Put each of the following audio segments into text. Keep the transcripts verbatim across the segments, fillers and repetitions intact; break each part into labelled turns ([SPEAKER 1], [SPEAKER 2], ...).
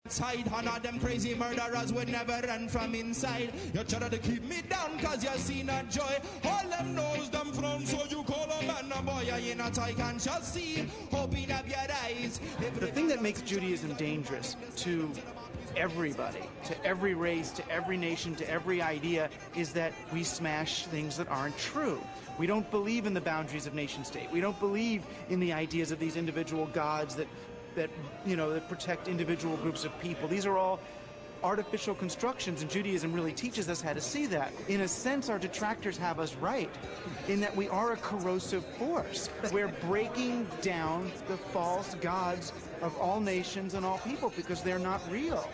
[SPEAKER 1] Side, and all them crazy murderers would never run from inside. You try to keep me down cause you see not joy. All them knows them from, so you call a man a boy. You not I can just see, open up your eyes.
[SPEAKER 2] The thing that makes Judaism dangerous to everybody, to every race, to every nation, to every idea, is that we smash things that aren't true. We don't believe in the boundaries of nation state. We don't believe in the ideas of these individual gods that that, you know, that protect individual groups of people. These are all artificial constructions, and Judaism really teaches us how to see that. In a sense, our detractors have us right, in that we are a corrosive force. We're breaking down the false gods of all nations and all people because they're not real.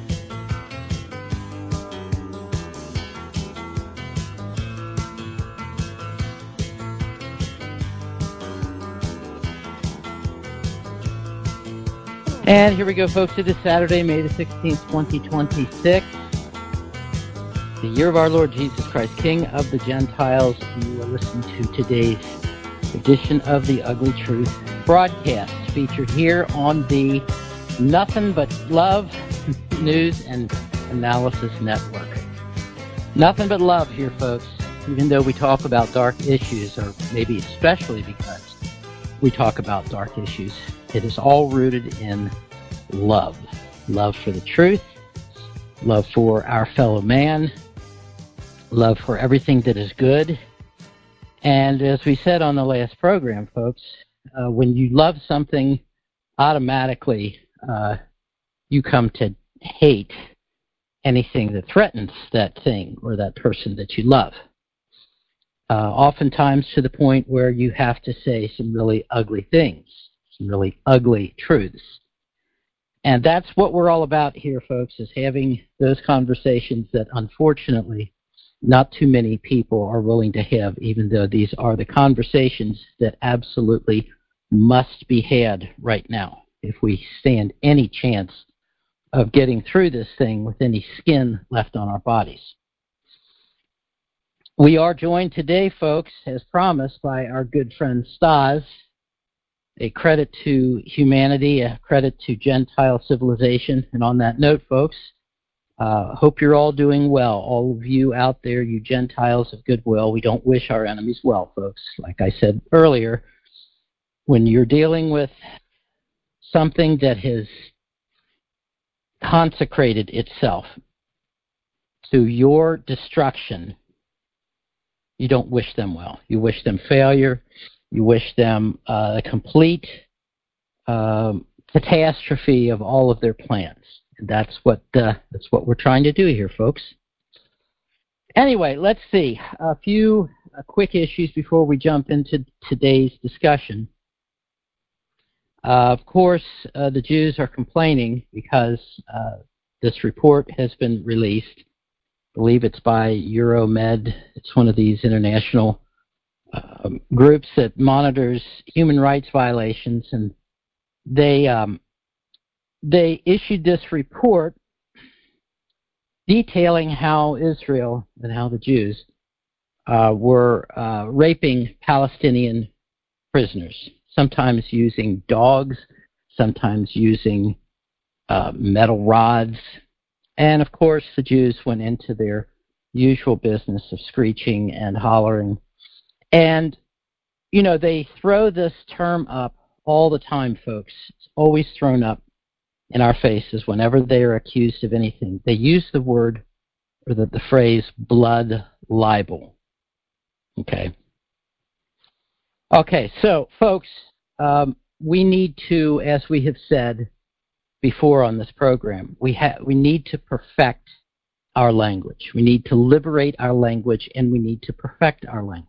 [SPEAKER 3] And here we go, folks. It is Saturday, May the sixteenth, twenty twenty-six. The year of our Lord Jesus Christ, King of the Gentiles. You are listening to today's edition of the Ugly Truth broadcast, featured here on the Nothing But Love News and Analysis Network. Nothing but love here, folks, even though we talk about dark issues, or maybe especially because we talk about dark issues. It is all rooted in love. Love for the truth, love for our fellow man, love for everything that is good. And as we said on the last program, folks, uh, when you love something, automatically uh, you come to hate anything that threatens that thing or that person that you love. Uh, oftentimes to the point where you have to say some really ugly things. Really ugly truths. And that's what we're all about here, folks, is having those conversations that unfortunately not too many people are willing to have, even though these are the conversations that absolutely must be had right now if we stand any chance of getting through this thing with any skin left on our bodies. We are joined today, folks, as promised, by our good friend Stas. A credit to humanity, a credit to Gentile civilization. And on that note, folks, uh, hope you're all doing well. All of you out there, you Gentiles of goodwill, we don't wish our enemies well, folks. Like I said earlier, when you're dealing with something that has consecrated itself to your destruction, you don't wish them well. You wish them failure. You wish them uh, a complete um, catastrophe of all of their plans. And that's what uh, that's what we're trying to do here, folks. Anyway, let's see. A few uh, quick issues before we jump into today's discussion. Uh, of course, uh, the Jews are complaining because uh, this report has been released. I believe it's by Euromed. It's one of these international Um, groups that monitors human rights violations, and they um, they issued this report detailing how Israel and how the Jews uh, were uh, raping Palestinian prisoners, sometimes using dogs, sometimes using uh, metal rods, and of course the Jews went into their usual business of screeching and hollering. And, you know, they throw this term up all the time, folks. It's always thrown up in our faces whenever they are accused of anything. They use the word, or the, the phrase, blood libel. Okay. Okay, so, folks, um, we need to, as we have said before on this program, we, ha- we need to perfect our language. We need to liberate our language, and we need to perfect our language.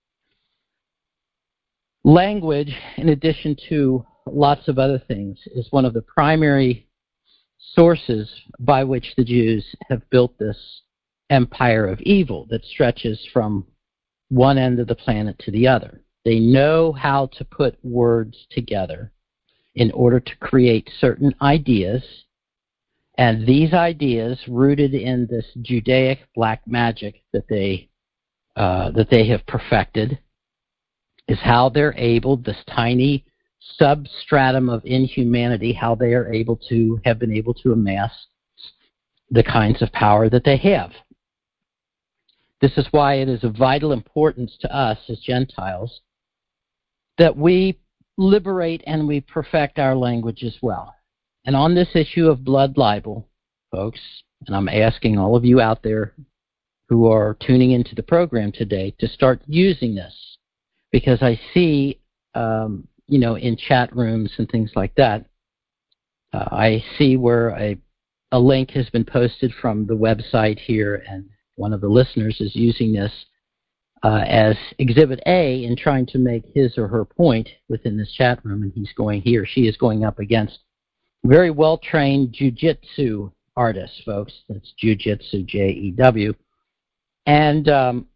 [SPEAKER 3] Language, in addition to lots of other things, is one of the primary sources by which the Jews have built this empire of evil that stretches from one end of the planet to the other. They know how to put words together in order to create certain ideas, and these ideas, rooted in this Judaic black magic that they uh, that they have perfected, is how they're able, this tiny substratum of inhumanity, how they are able to have been able to amass the kinds of power that they have. This is why it is of vital importance to us as Gentiles that we liberate and we perfect our language as well. And on this issue of blood libel, folks, and I'm asking all of you out there who are tuning into the program today to start using this, because I see, um, you know, in chat rooms and things like that, uh, I see where a, a link has been posted from the website here, and one of the listeners is using this uh, as Exhibit A in trying to make his or her point within this chat room, and he's going, he or she is going up against very well-trained jiu-jitsu artists, folks. That's jiu-jitsu, J E W. And um,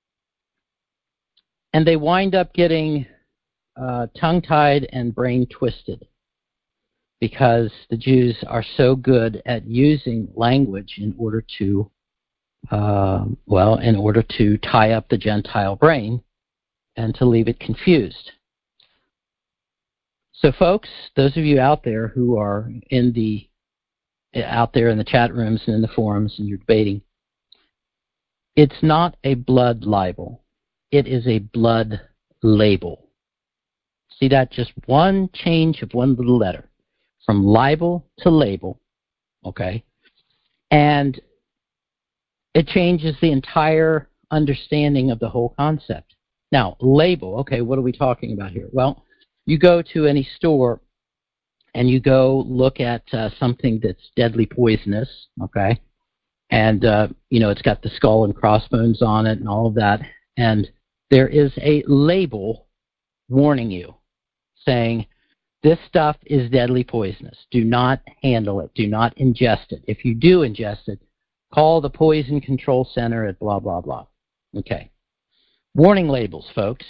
[SPEAKER 3] and they wind up getting uh, tongue-tied and brain-twisted because the Jews are so good at using language in order to, uh, well, in order to tie up the Gentile brain and to leave it confused. So, folks, those of you out there who are in the out there in the chat rooms and in the forums and you're debating, it's not a blood libel. It is a blood label. See that? Just one change of one little letter from libel to label, okay? And it changes the entire understanding of the whole concept. Now, label, okay, what are we talking about here? Well, you go to any store and you go look at uh, something that's deadly poisonous, okay? And, uh, you know, it's got the skull and crossbones on it and all of that. And there is a label warning you, saying, this stuff is deadly poisonous. Do not handle it. Do not ingest it. If you do ingest it, call the Poison Control Center at blah, blah, blah. Okay. Warning labels, folks.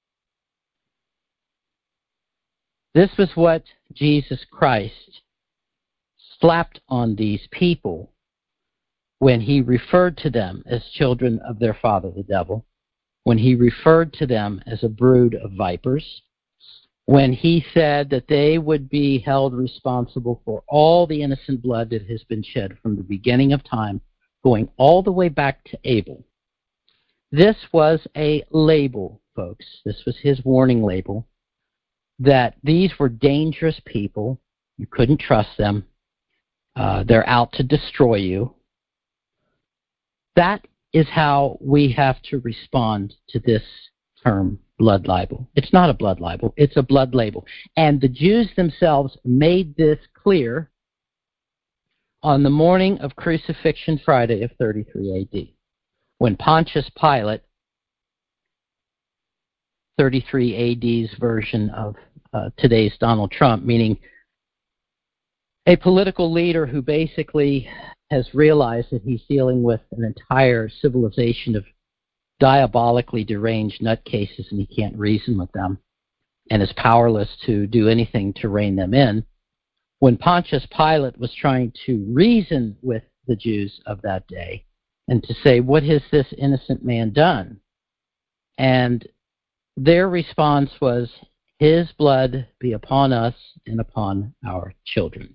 [SPEAKER 3] This was what Jesus Christ slapped on these people when he referred to them as children of their father, the devil, when he referred to them as a brood of vipers, when he said that they would be held responsible for all the innocent blood that has been shed from the beginning of time, going all the way back to Abel. This was a label, folks. This was his warning label, that these were dangerous people. You couldn't trust them. Uh, they're out to destroy you. That is how we have to respond to this term, blood libel. It's not a blood libel. It's a blood label. And the Jews themselves made this clear on the morning of Crucifixion Friday of thirty-three A D, when Pontius Pilate, thirty-three A D's version of uh, today's Donald Trump, meaning a political leader who basically has realized that he's dealing with an entire civilization of diabolically deranged nutcases and he can't reason with them and is powerless to do anything to rein them in. When Pontius Pilate was trying to reason with the Jews of that day and to say, what has this innocent man done? And their response was, his blood be upon us and upon our children.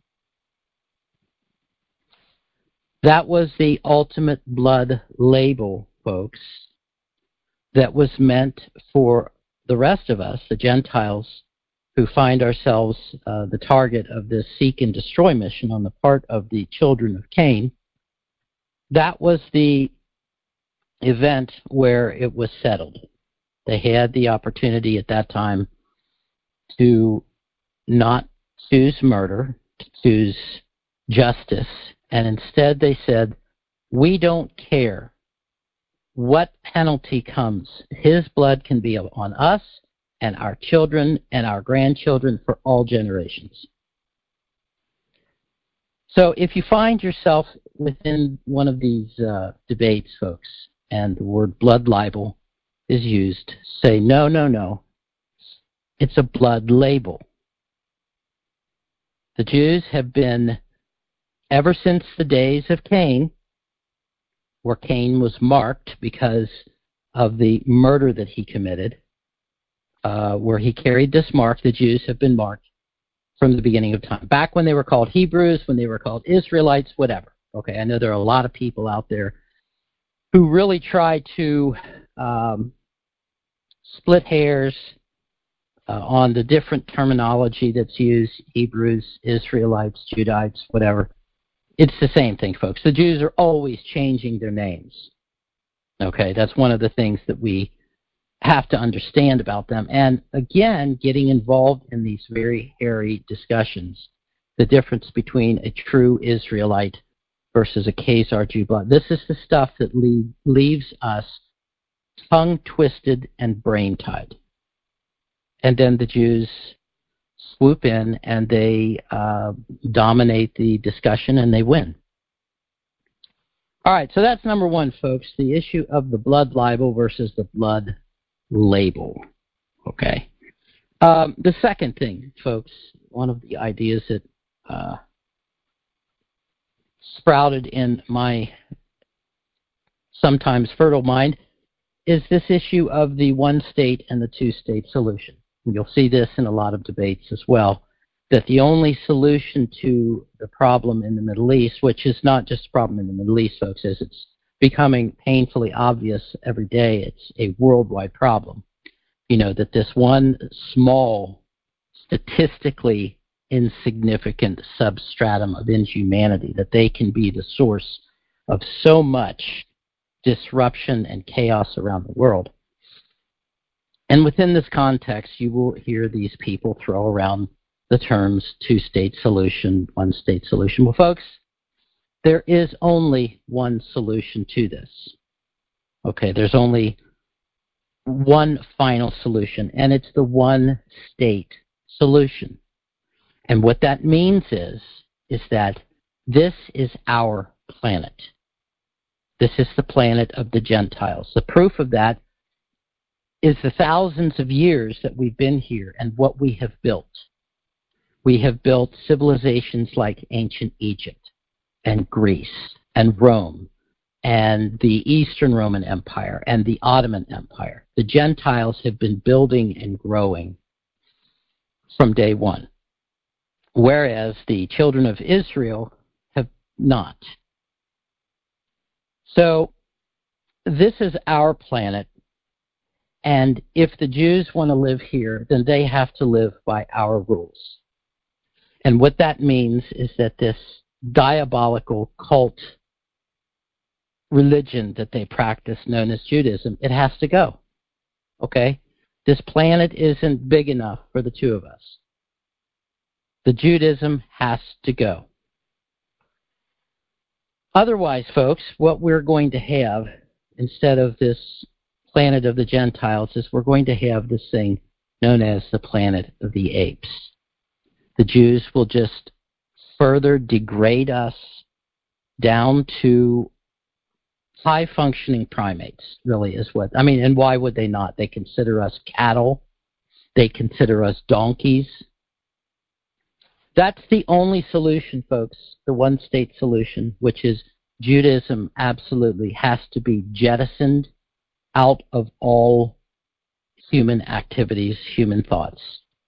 [SPEAKER 3] That was the ultimate blood label, folks, that was meant for the rest of us, the Gentiles, who find ourselves uh, the target of this seek and destroy mission on the part of the children of Cain. That was the event where it was settled. They had the opportunity at that time to not choose murder, to choose justice, and instead they said, we don't care what penalty comes. His blood can be on us and our children and our grandchildren for all generations. So if you find yourself within one of these uh, debates, folks, and the word blood libel is used, say, no, no, no. It's a blood label. The Jews have been, ever since the days of Cain, where Cain was marked because of the murder that he committed, uh, where he carried this mark. The Jews have been marked from the beginning of time, back when they were called Hebrews, when they were called Israelites, whatever. Okay, I know there are a lot of people out there who really try to um, split hairs uh, on the different terminology that's used, Hebrews, Israelites, Judites, whatever. It's the same thing, folks. The Jews are always changing their names. Okay, that's one of the things that we have to understand about them. And again, getting involved in these very hairy discussions, the difference between a true Israelite versus a Khazar Jew blood. This is the stuff that leave, leaves us tongue-twisted and brain-tied. And then the Jews swoop in and they uh, dominate the discussion and they win. All right, so that's number one, folks, the issue of the blood libel versus the blood label. Okay. Um, the second thing, folks, one of the ideas that uh, sprouted in my sometimes fertile mind is this issue of the one state and the two state solution. And you'll see this in a lot of debates as well, that the only solution to the problem in the Middle East, which is not just a problem in the Middle East, folks, as it's becoming painfully obvious every day, it's a worldwide problem. You know, that this one small, statistically insignificant substratum of inhumanity, that they can be the source of so much disruption and chaos around the world. And within this context, you will hear these people throw around the terms two-state solution, one-state solution. Well, folks, there is only one solution to this. Okay, there's only one final solution, and it's the one-state solution. And what that means is, is that this is our planet. This is the planet of the Gentiles. The proof of that is the thousands of years that we've been here and what we have built. We have built civilizations like ancient Egypt and Greece and Rome and the Eastern Roman Empire and the Ottoman Empire. The Gentiles have been building and growing from day one, whereas the children of Israel have not. So this is our planet, and if the Jews want to live here, then they have to live by our rules. And what that means is that this diabolical cult religion that they practice, known as Judaism, it has to go. Okay? This planet isn't big enough for the two of us. The Judaism has to go. Otherwise, folks, what we're going to have, instead of this planet of the Gentiles, is we're going to have this thing known as the planet of the apes. The Jews will just further degrade us down to high-functioning primates, really, is what, I mean, and why would they not? They consider us cattle. They consider us donkeys. That's the only solution, folks, the one-state solution, which is Judaism absolutely has to be jettisoned out of all human activities, human thoughts.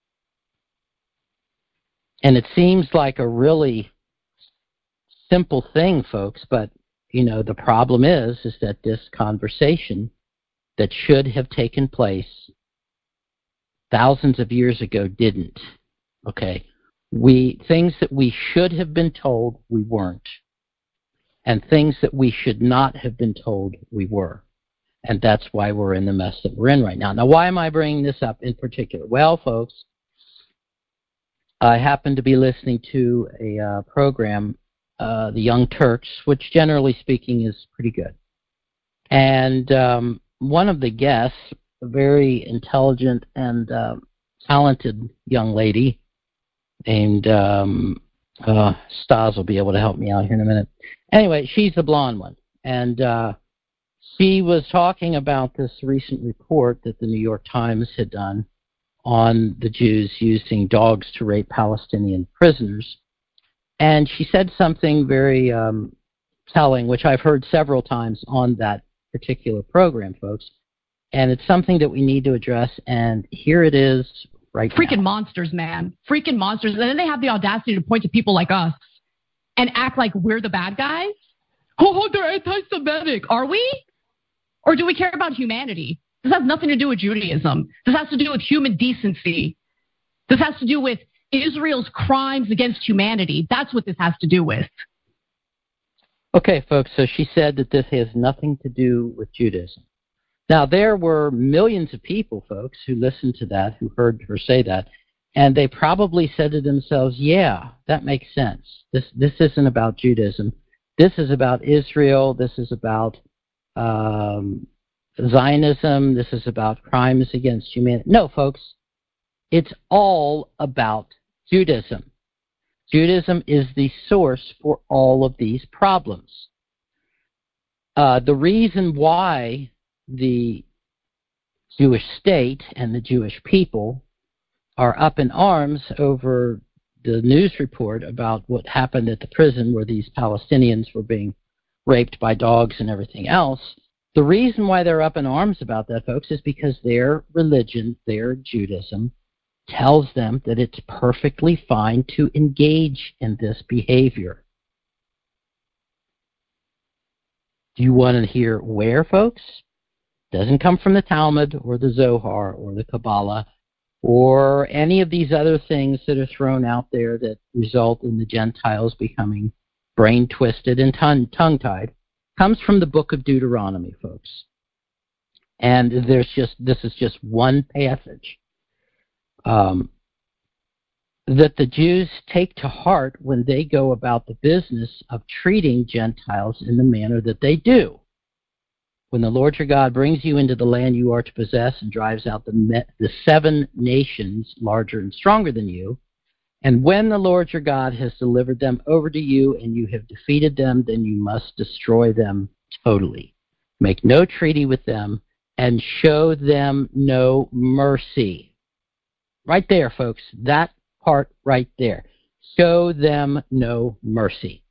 [SPEAKER 3] And it seems like a really simple thing, folks, but, you know, the problem is, is that this conversation that should have taken place thousands of years ago didn't, okay? We, things that we should have been told, we weren't. And things that we should not have been told, we were. And that's why we're in the mess that we're in right now. Now, why am I bringing this up in particular? Well, folks, I happened to be listening to a uh, program, uh, The Young Turks, which generally speaking is pretty good. And um, one of the guests, a very intelligent and uh, talented young lady named um, uh, Stas will be able to help me out here in a minute. Anyway, she's the blonde one. And uh, she was talking about this recent report that the New York Times had done on the Jews using dogs to rape Palestinian prisoners. And she said something very um, telling, which I've heard several times on that particular program, folks. and it's something that we need to address, and here it is right
[SPEAKER 4] Freaking
[SPEAKER 3] now.
[SPEAKER 4] monsters, man. Freaking monsters. And then they have the audacity to point to people like us and act like we're the bad guys. Oh, they're anti-Semitic. Are we? Or do we care about humanity? This has nothing to do with Judaism. This has to do with human decency. This has to do with Israel's crimes against humanity. That's what this has to do with.
[SPEAKER 3] Okay, folks, so she said that this has nothing to do with Judaism. Now, there were millions of people, folks, who listened to that, who heard her say that, and they probably said to themselves, yeah, that makes sense. This this isn't about Judaism. This is about Israel. This is about um, Zionism. This is about crimes against humanity. No, folks, it's all about Judaism. Judaism is the source for all of these problems. Uh, the reason why the Jewish state and the Jewish people are up in arms over the news report about what happened at the prison where these Palestinians were being raped by dogs and everything else, the reason why they're up in arms about that, folks, is because their religion, their Judaism, tells them that it's perfectly fine to engage in this behavior. Do you want to hear where, folks? Doesn't come from the Talmud or the Zohar or the Kabbalah or any of these other things that are thrown out there that result in the Gentiles becoming brain-twisted and tongue-tied. Comes from the book of Deuteronomy, folks. And there's just this is just one passage Um, that the Jews take to heart when they go about the business of treating Gentiles in the manner that they do. When the Lord your God brings you into the land you are to possess and drives out the, me- the seven nations larger and stronger than you, and when the Lord your God has delivered them over to you and you have defeated them, then you must destroy them totally. Make no treaty with them and show them no mercy. Right there, folks, that part right there. Show them no mercy.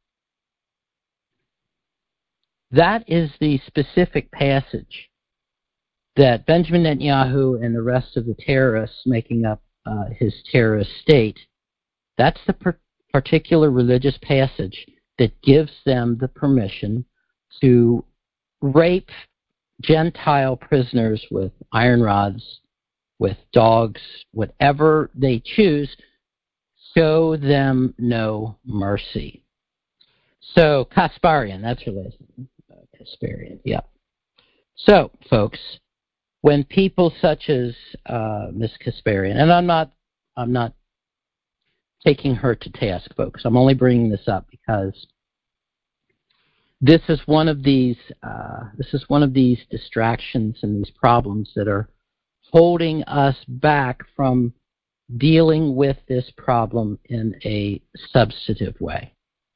[SPEAKER 3] That is the specific passage that Benjamin Netanyahu and the rest of the terrorists making up uh, his terrorist state, that's the per- particular religious passage that gives them the permission to rape Gentile prisoners with iron rods, with dogs, whatever they choose, show them no mercy. So, Kasparian, that's her last name. Uh, Kasparian, yeah. So, folks, when people such as uh, Miss Kasparian, and I'm not, I'm not taking her to task, folks. I'm only bringing this up because this is one of these, uh, this is one of these distractions and these problems that are holding us back from dealing with this problem in a substantive way.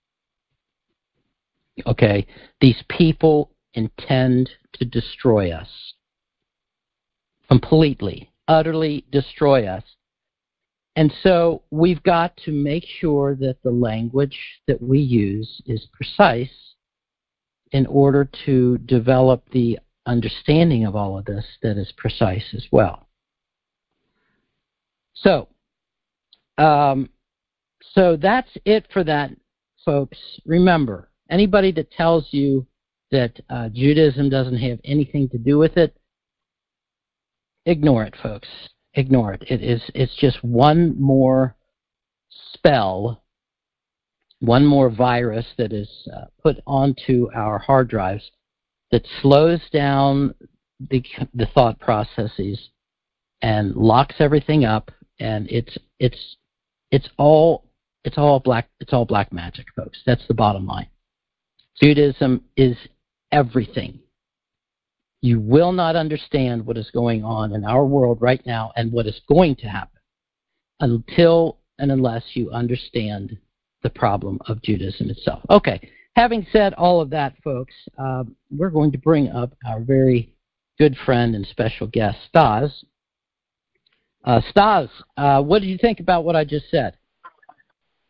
[SPEAKER 3] Okay, these people intend to destroy us. Completely, utterly destroy us. And so we've got to make sure that the language that we use is precise in order to develop the understanding of all of this that is precise as well. So, um, so that's it for that, folks. Remember, anybody that tells you that uh, Judaism doesn't have anything to do with it, ignore it, folks. Ignore it. It is. It's just one more spell, one more virus that is uh, put onto our hard drives that slows down the the thought processes and locks everything up, and it's it's it's all it's all black it's all black magic, folks. That's the bottom line. Judaism is everything. You will not understand what is going on in our world right now and what is going to happen until and unless you understand the problem of Judaism itself. Okay. Having said all of that, folks, uh, we're going to bring up our very good friend and special guest, Stas. Uh, Stas, uh, what did you think about what I just said?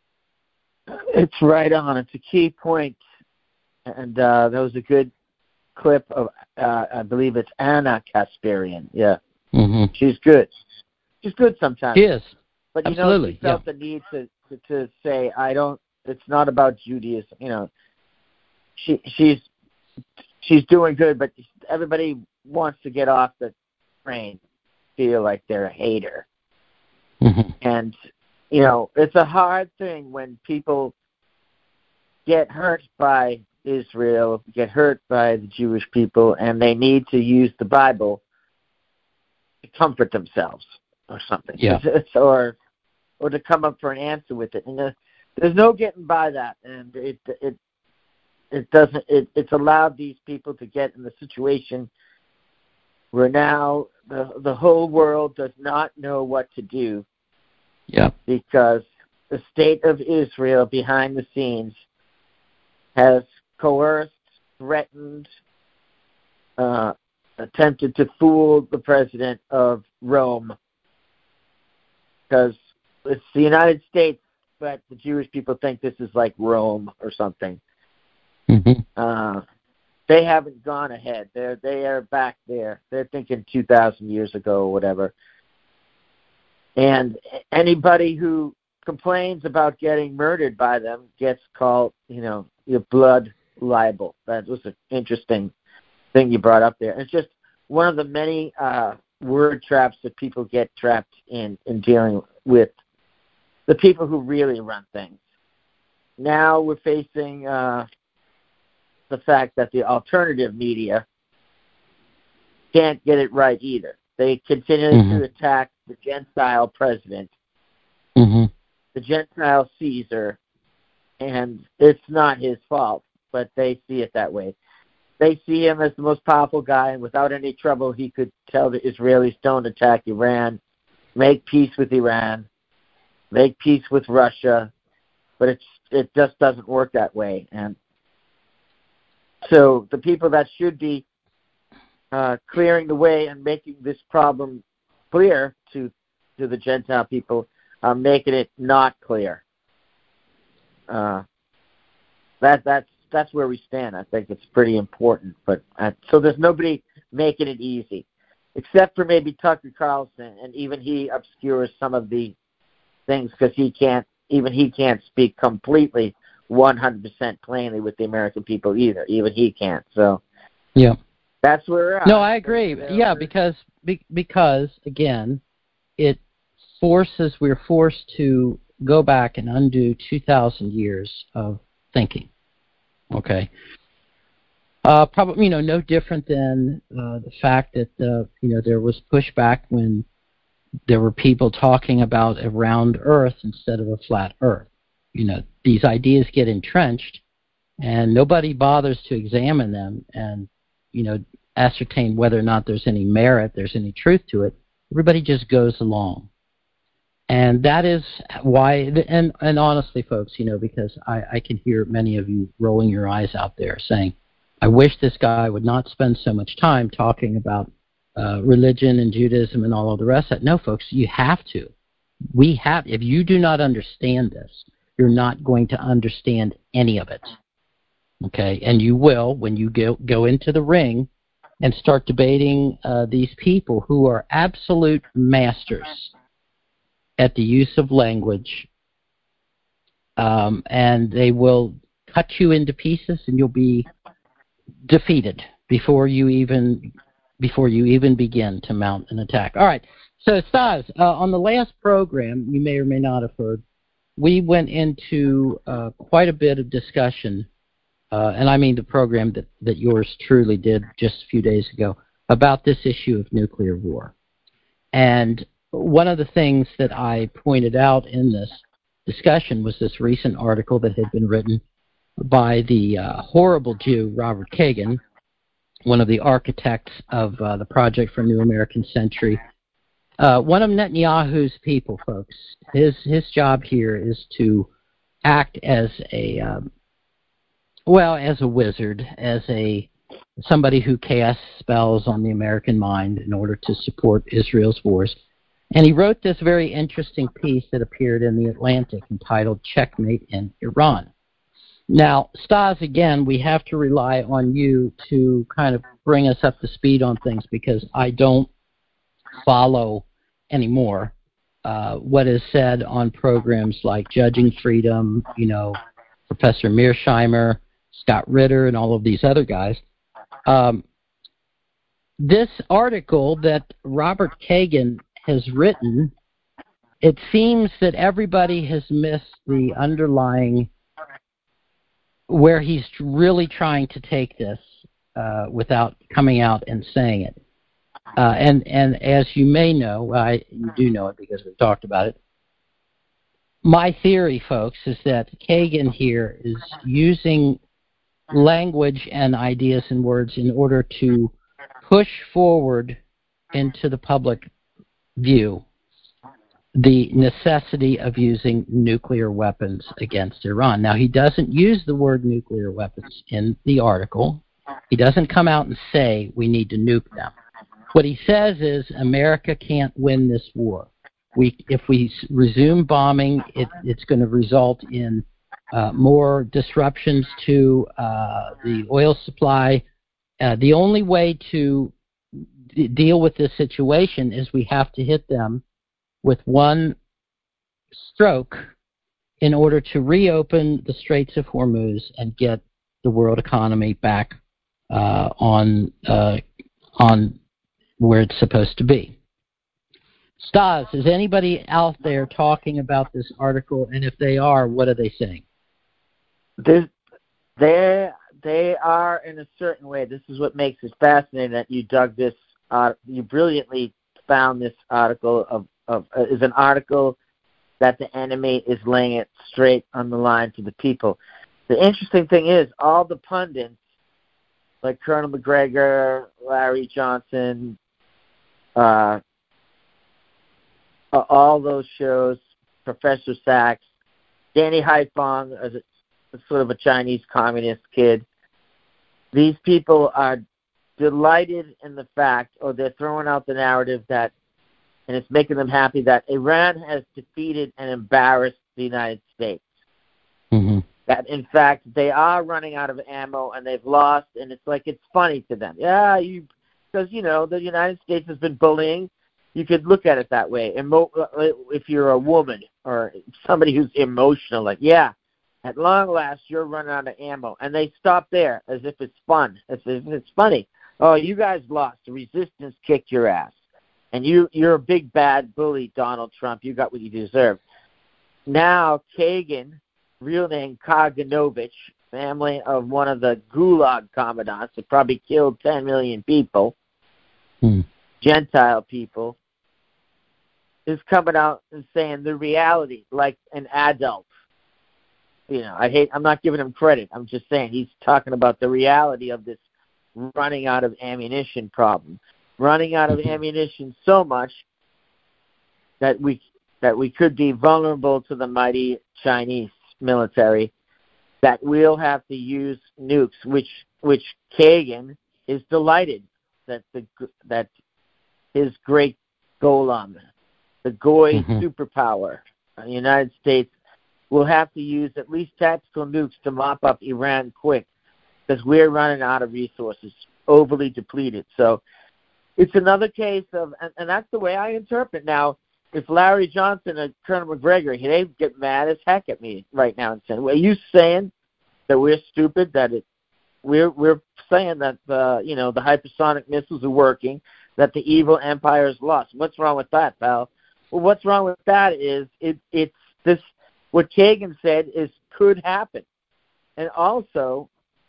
[SPEAKER 5] It's right on. It's a key point, and uh, that was a good clip of, uh, I believe it's Anna Kasparian. Yeah.
[SPEAKER 3] Mm-hmm.
[SPEAKER 5] She's good. She's good sometimes.
[SPEAKER 3] She is.
[SPEAKER 5] But, you
[SPEAKER 3] Absolutely.
[SPEAKER 5] know, she felt
[SPEAKER 3] yeah.
[SPEAKER 5] the need to, to, to say, I don't, it's not about Judaism. You know, she she's she's doing good, but everybody wants to get off the train, feel like they're a hater.
[SPEAKER 3] Mm-hmm.
[SPEAKER 5] And, you know, it's a hard thing when people get hurt by Israel, get hurt by the Jewish people, and they need to use the Bible to comfort themselves or something.
[SPEAKER 3] Yeah.
[SPEAKER 5] or or to come up for an answer with it. And uh, there's no getting by that. And it it it doesn't it, it's allowed these people to get in the situation where now the the whole world does not know what to do.
[SPEAKER 3] Yeah.
[SPEAKER 5] Because the state of Israel behind the scenes has coerced, threatened, uh, attempted to fool the president of Rome. Because it's the United States, but the Jewish people think this is like Rome or something.
[SPEAKER 3] Mm-hmm.
[SPEAKER 5] Uh, they haven't gone ahead. They're they are back there. They're thinking two thousand years ago or whatever. And anybody who complains about getting murdered by them gets called, you know, your blood libel. That was an interesting thing you brought up there. It's just one of the many uh, word traps that people get trapped in, in dealing with the people who really run things. Now we're facing uh, the fact that the alternative media can't get it right either. They continue mm-hmm. to attack the Gentile president,
[SPEAKER 3] mm-hmm.
[SPEAKER 5] the Gentile Caesar, and it's not his fault, but they see it that way. They see him as the most powerful guy, and without any trouble, he could tell the Israelis, don't attack Iran, make peace with Iran, make peace with Russia, but it's, it just doesn't work that way. And so the people that should be uh, clearing the way and making this problem clear to to the Gentile people are making it not clear. Uh, that that's that's where we stand. I think it's pretty important. But uh, so there's nobody making it easy, except for maybe Tucker Carlson, and even he obscures some of the things because he can't even he can't speak completely one hundred percent plainly with the American people either. Even he can't. So
[SPEAKER 3] yeah,
[SPEAKER 5] that's where we're at.
[SPEAKER 3] No, I agree. Yeah, because because again, it forces we're forced to go back and undo two thousand years of thinking. Okay. Uh, probably, you know, no different than uh, the fact that, uh, you know, there was pushback when there were people talking about a round Earth instead of a flat Earth. You know, these ideas get entrenched, and nobody bothers to examine them and, you know, ascertain whether or not there's any merit, there's any truth to it. Everybody just goes along. And that is why, and, and honestly, folks, you know, because I, I can hear many of you rolling your eyes out there saying, I wish this guy would not spend so much time talking about uh, religion and Judaism and all of the rest of it. No, folks, you have to. We have, if you do not understand this, you're not going to understand any of it. Okay? And you will when you go, go into the ring and start debating uh, these people who are absolute masters at the use of language, um, and they will cut you into pieces, and you'll be defeated before you even before you even begin to mount an attack. All right. So, Stas, uh, on the last program, you may or may not have heard, we went into uh, quite a bit of discussion, uh, and I mean the program that, that yours truly did just a few days ago, about this issue of nuclear war. And one of the things that I pointed out in this discussion was this recent article that had been written by the uh, horrible Jew, Robert Kagan, one of the architects of uh, the Project for a New American Century. Uh, one of Netanyahu's people, folks. His his job here is to act as a, um, well, as a wizard, as a somebody who casts spells on the American mind in order to support Israel's wars. And he wrote this very interesting piece that appeared in The Atlantic entitled Checkmate in Iran. Now, Stas, again, we have to rely on you to kind of bring us up to speed on things because I don't follow anymore uh, what is said on programs like Judging Freedom, you know, Professor Mearsheimer, Scott Ritter, and all of these other guys. Um, this article that Robert Kagan has written, it seems that everybody has missed the underlying where he's really trying to take this uh, without coming out and saying it. Uh, and, and as you may know, I, you do know it because we've talked about it, my theory, folks, is that Kagan here is using language and ideas and words in order to push forward into the public view the necessity of using nuclear weapons against Iran. Now, he doesn't use the word nuclear weapons in the article. He doesn't come out and say we need to nuke them. What he says is America can't win this war. We, if we resume bombing, it, it's going to result in uh, more disruptions to uh, the oil supply. Uh, the only way to d- deal with this situation is we have to hit them with one stroke in order to reopen the Straits of Hormuz and get the world economy back uh, on uh, on where it's supposed to be. Stas, is anybody out there talking about this article? And if they are, what are they saying?
[SPEAKER 5] There's, they they are in a certain way. This is what makes it fascinating that you dug this. Uh, you brilliantly found this article of of uh, is an article that the enemy is laying it straight on the line to the people. The interesting thing is all the pundits, like Colonel McGregor, Larry Johnson, uh, all those shows, Professor Sachs, Danny Haiphong, as a, sort of a Chinese communist kid. These people are delighted in the fact, or they're throwing out the narrative that, and it's making them happy, that Iran has defeated and embarrassed the United States.
[SPEAKER 3] Mm-hmm.
[SPEAKER 5] That, in fact, they are running out of ammo and they've lost, and it's like it's funny to them. Yeah, you, because, you know, the United States has been bullying. You could look at it that way. Emo- if you're a woman or somebody who's emotional, like, yeah, at long last, you're running out of ammo. And they stop there as if it's fun, as if it's funny. Oh, you guys lost. The resistance kicked your ass. And you, you're a big, bad bully, Donald Trump. You got what you deserve. Now, Kagan, real name Kaganovich, family of one of the Gulag commandants that probably killed ten million people,
[SPEAKER 3] hmm.
[SPEAKER 5] Gentile people, is coming out and saying the reality, like an adult. You know, I hate, I'm not giving him credit. I'm just saying he's talking about the reality of this running out of ammunition problem. Running out of ammunition so much that we that we could be vulnerable to the mighty Chinese military, that we'll have to use nukes, which which Kagan is delighted that the that his great Golem, the Goy
[SPEAKER 3] mm-hmm. superpower,
[SPEAKER 5] the United States, will have to use at least tactical nukes to mop up Iran quick, because we're running out of resources, overly depleted. So it's another case of, and, and that's the way I interpret. Now, if Larry Johnson and Colonel McGregor, they get mad as heck at me right now and saying, well, are you saying that we're stupid, that it, we're we're saying that the, you know, the hypersonic missiles are working, that the evil empire is lost? What's wrong with that, pal? Well, what's wrong with that is it it's this, what Kagan said is could happen. And also,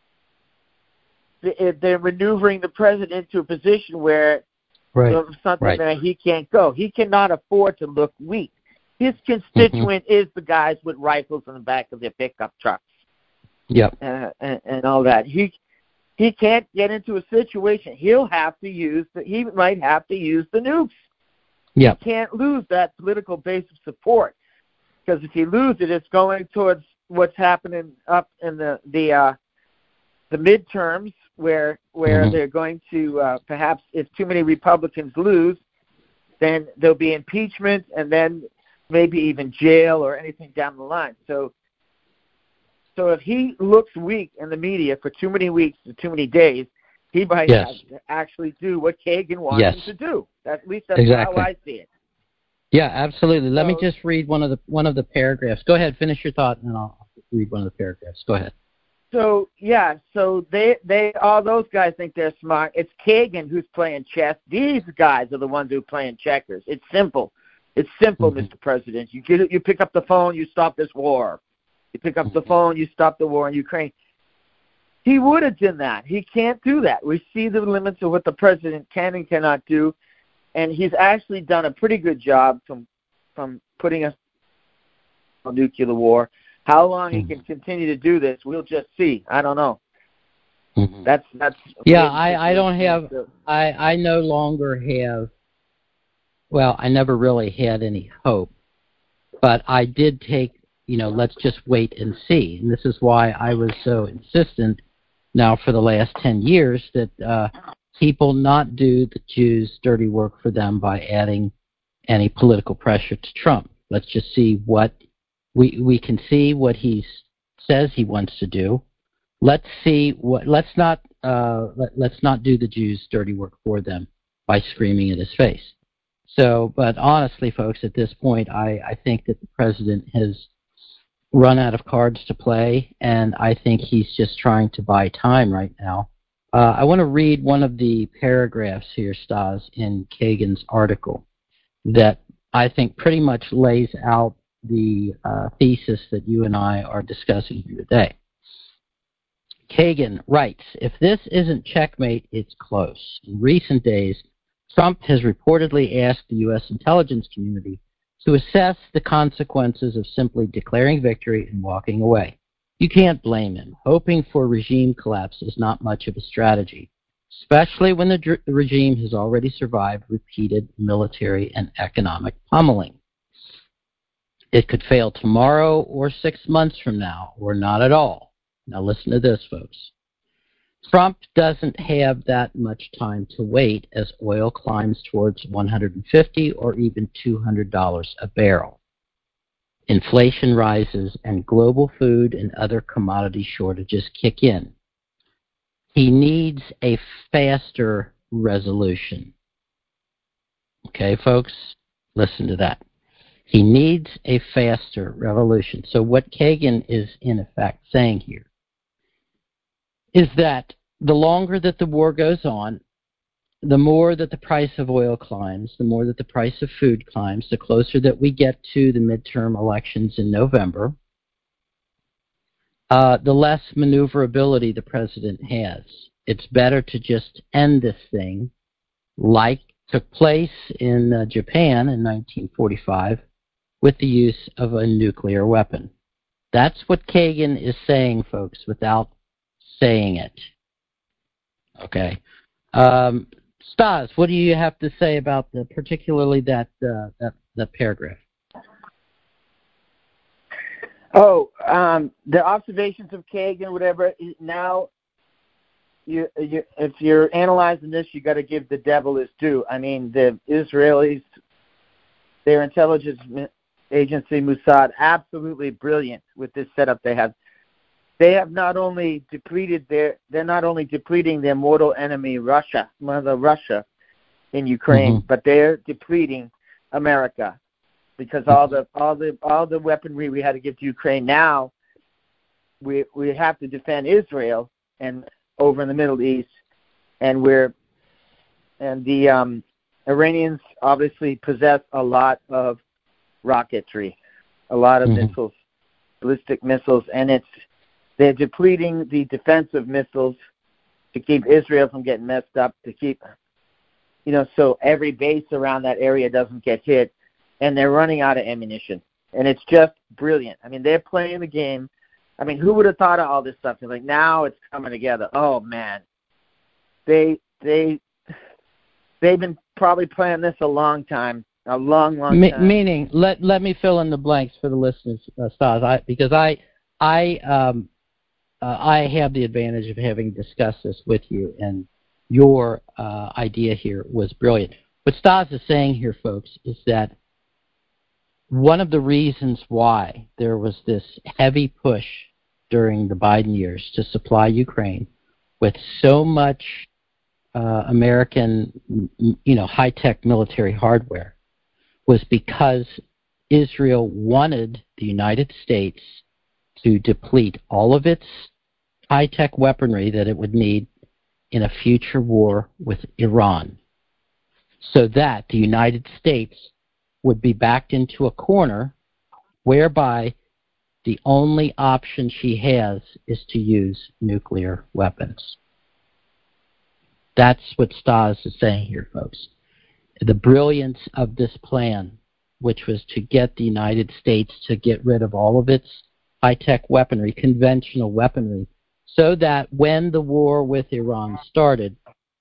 [SPEAKER 5] they're maneuvering the president into a position where
[SPEAKER 3] right.
[SPEAKER 5] something
[SPEAKER 3] right.
[SPEAKER 5] that he can't go. He cannot afford to look weak. His constituent mm-hmm. is the guys with rifles in the back of their pickup trucks.
[SPEAKER 3] Yep.
[SPEAKER 5] Uh, and, and all that. He he can't get into a situation. He'll have to use the, he might have to use the nukes.
[SPEAKER 3] Yep.
[SPEAKER 5] He can't lose that political base of support, because if he loses it, it's going towards what's happening up in the the uh, the midterms, where where
[SPEAKER 3] mm-hmm.
[SPEAKER 5] they're going to uh, perhaps, if too many Republicans lose, then there'll be impeachment and then maybe even jail or anything down the line. So So if he looks weak in the media for too many weeks or too many days, he might
[SPEAKER 3] yes.
[SPEAKER 5] have to actually do what Kagan wants
[SPEAKER 3] yes.
[SPEAKER 5] him to do. At least that's
[SPEAKER 3] exactly.
[SPEAKER 5] how I see it.
[SPEAKER 3] Yeah, absolutely. Let
[SPEAKER 5] so,
[SPEAKER 3] me just read one of the one of the paragraphs. Go ahead, finish your thought, and then I'll read one of the paragraphs. Go ahead.
[SPEAKER 5] So yeah, so they they all those guys think they're smart. It's Kagan who's playing chess. These guys are the ones who are playing checkers. It's simple. It's simple, mm-hmm. Mister President. You get you pick up the phone, you stop this war. You pick up mm-hmm. the phone, you stop the war in Ukraine. He would have done that. He can't do that. We see the limits of what the president can and cannot do, and he's actually done a pretty good job from from putting us on nuclear war. How long mm-hmm. he can continue to do this, we'll just see. I don't know. Mm-hmm. That's that's.
[SPEAKER 3] Yeah, I, I don't have. I I no longer have. Well, I never really had any hope, but I did take. You know, let's just wait and see. And this is why I was so insistent now for the last ten years that uh, people not do the Jews' dirty work for them by adding any political pressure to Trump. Let's just see what we we can see what he says he wants to do. Let's see what. Let's not uh, let, let's not do the Jews' dirty work for them by screaming at his face. So, but honestly, folks, at this point, I, I think that the president has run out of cards to play, and I think he's just trying to buy time right now. Uh, I want to read one of the paragraphs here, Stas, in Kagan's article that I think pretty much lays out the uh, thesis that you and I are discussing here today. Kagan writes, if this isn't checkmate, it's close. In recent days, Trump has reportedly asked the U S intelligence community to assess the consequences of simply declaring victory and walking away. You can't blame him. Hoping for regime collapse is not much of a strategy, especially when the dr- regime has already survived repeated military and economic pummeling. It could fail tomorrow or six months from now, or not at all. Now listen to this, folks. Trump doesn't have that much time to wait as oil climbs towards one hundred fifty dollars or even two hundred dollars a barrel. Inflation rises and global food and other commodity shortages kick in. He needs a faster resolution. Okay, folks, listen to that. He needs a faster revolution. So what Kagan is in effect saying here is that the longer that the war goes on, the more that the price of oil climbs, the more that the price of food climbs, the closer that we get to the midterm elections in November, uh, the less maneuverability the president has. It's better to just end this thing like took place in uh, Japan in nineteen forty-five with the use of a nuclear weapon. That's what Kagan is saying, folks, without saying it. Okay. Um, Stas, what do you have to say about the, particularly that, uh, that that paragraph?
[SPEAKER 5] Oh, um, the observations of Kagan, whatever. Now, you, you, if you're analyzing this, you got to give the devil his due. I mean, the Israelis, their intelligence agency Mossad, absolutely brilliant with this setup they have. They have not only depleted their, they're not only depleting their mortal enemy, Russia, Mother Russia, in Ukraine, mm-hmm. but they're depleting America because all the all the all the weaponry we had to give to Ukraine. Now we we have to defend Israel and over in the Middle East, and we're and the um, Iranians obviously possess a lot of rocketry, a lot of mm-hmm. missiles, ballistic missiles, and it's they're depleting the defensive missiles to keep Israel from getting messed up, to keep, you know, so every base around that area doesn't get hit, and they're running out of ammunition. And it's just brilliant. I mean, they're playing the game. I mean, who would have thought of all this stuff? It's like, now it's coming together. Oh, man. They, they, they've been probably playing this a long time, a long, long
[SPEAKER 3] Me-
[SPEAKER 5] time.
[SPEAKER 3] Meaning, let let me fill in the blanks for the listeners, uh, Stas, I, because I, I, um, Uh, I have the advantage of having discussed this with you, and your uh, idea here was brilliant. What Stas is saying here, folks, is that one of the reasons why there was this heavy push during the Biden years to supply Ukraine with so much uh, American, you know, high-tech military hardware was because Israel wanted the United States to deplete all of its high-tech weaponry that it would need in a future war with Iran, so that the United States would be backed into a corner whereby the only option she has is to use nuclear weapons. That's what Stas is saying here, folks. The brilliance of this plan, which was to get the United States to get rid of all of its high-tech weaponry, conventional weaponry, so that when the war with Iran started,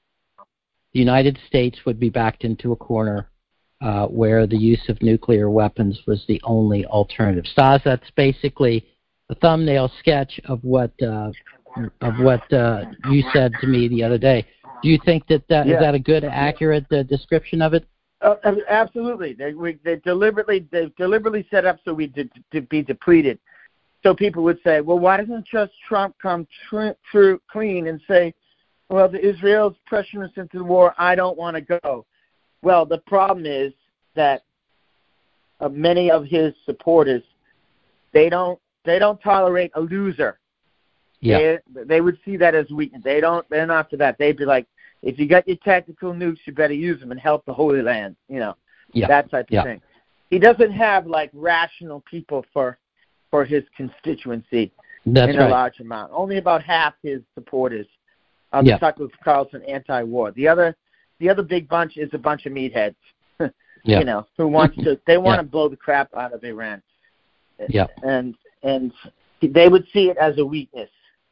[SPEAKER 3] the United States would be backed into a corner uh, where the use of nuclear weapons was the only alternative. Stas, that's basically a thumbnail sketch of what uh, of what uh, you said to me the other day. Do you think that that
[SPEAKER 5] yeah.
[SPEAKER 3] is that a good, accurate uh, description of it?
[SPEAKER 5] Uh, absolutely. They we, they deliberately they deliberately set up so we did to be depleted. So people would say, well, why doesn't just Trump come true tr- clean and say, well, the Israel's pressuring us into the war, I don't want to go. Well, the problem is that uh, many of his supporters, they don't they don't tolerate a loser.
[SPEAKER 3] Yeah.
[SPEAKER 5] They, they would see that as weakness. They don't. They're not for that. They'd be like, if you got your tactical nukes, you better use them and help the Holy Land. You know,
[SPEAKER 3] yeah.
[SPEAKER 5] that type of
[SPEAKER 3] yeah.
[SPEAKER 5] thing. He doesn't have like rational people for for his constituency
[SPEAKER 3] That's
[SPEAKER 5] in
[SPEAKER 3] right.
[SPEAKER 5] a large amount. Only about half his supporters are
[SPEAKER 3] yeah.
[SPEAKER 5] the Tucker Carlson anti-war. The other the other big bunch is a bunch of meatheads.
[SPEAKER 3] yeah.
[SPEAKER 5] You know, who wants to they want
[SPEAKER 3] yeah.
[SPEAKER 5] to blow the crap out of Iran.
[SPEAKER 3] Yeah.
[SPEAKER 5] And and they would see it as a weakness.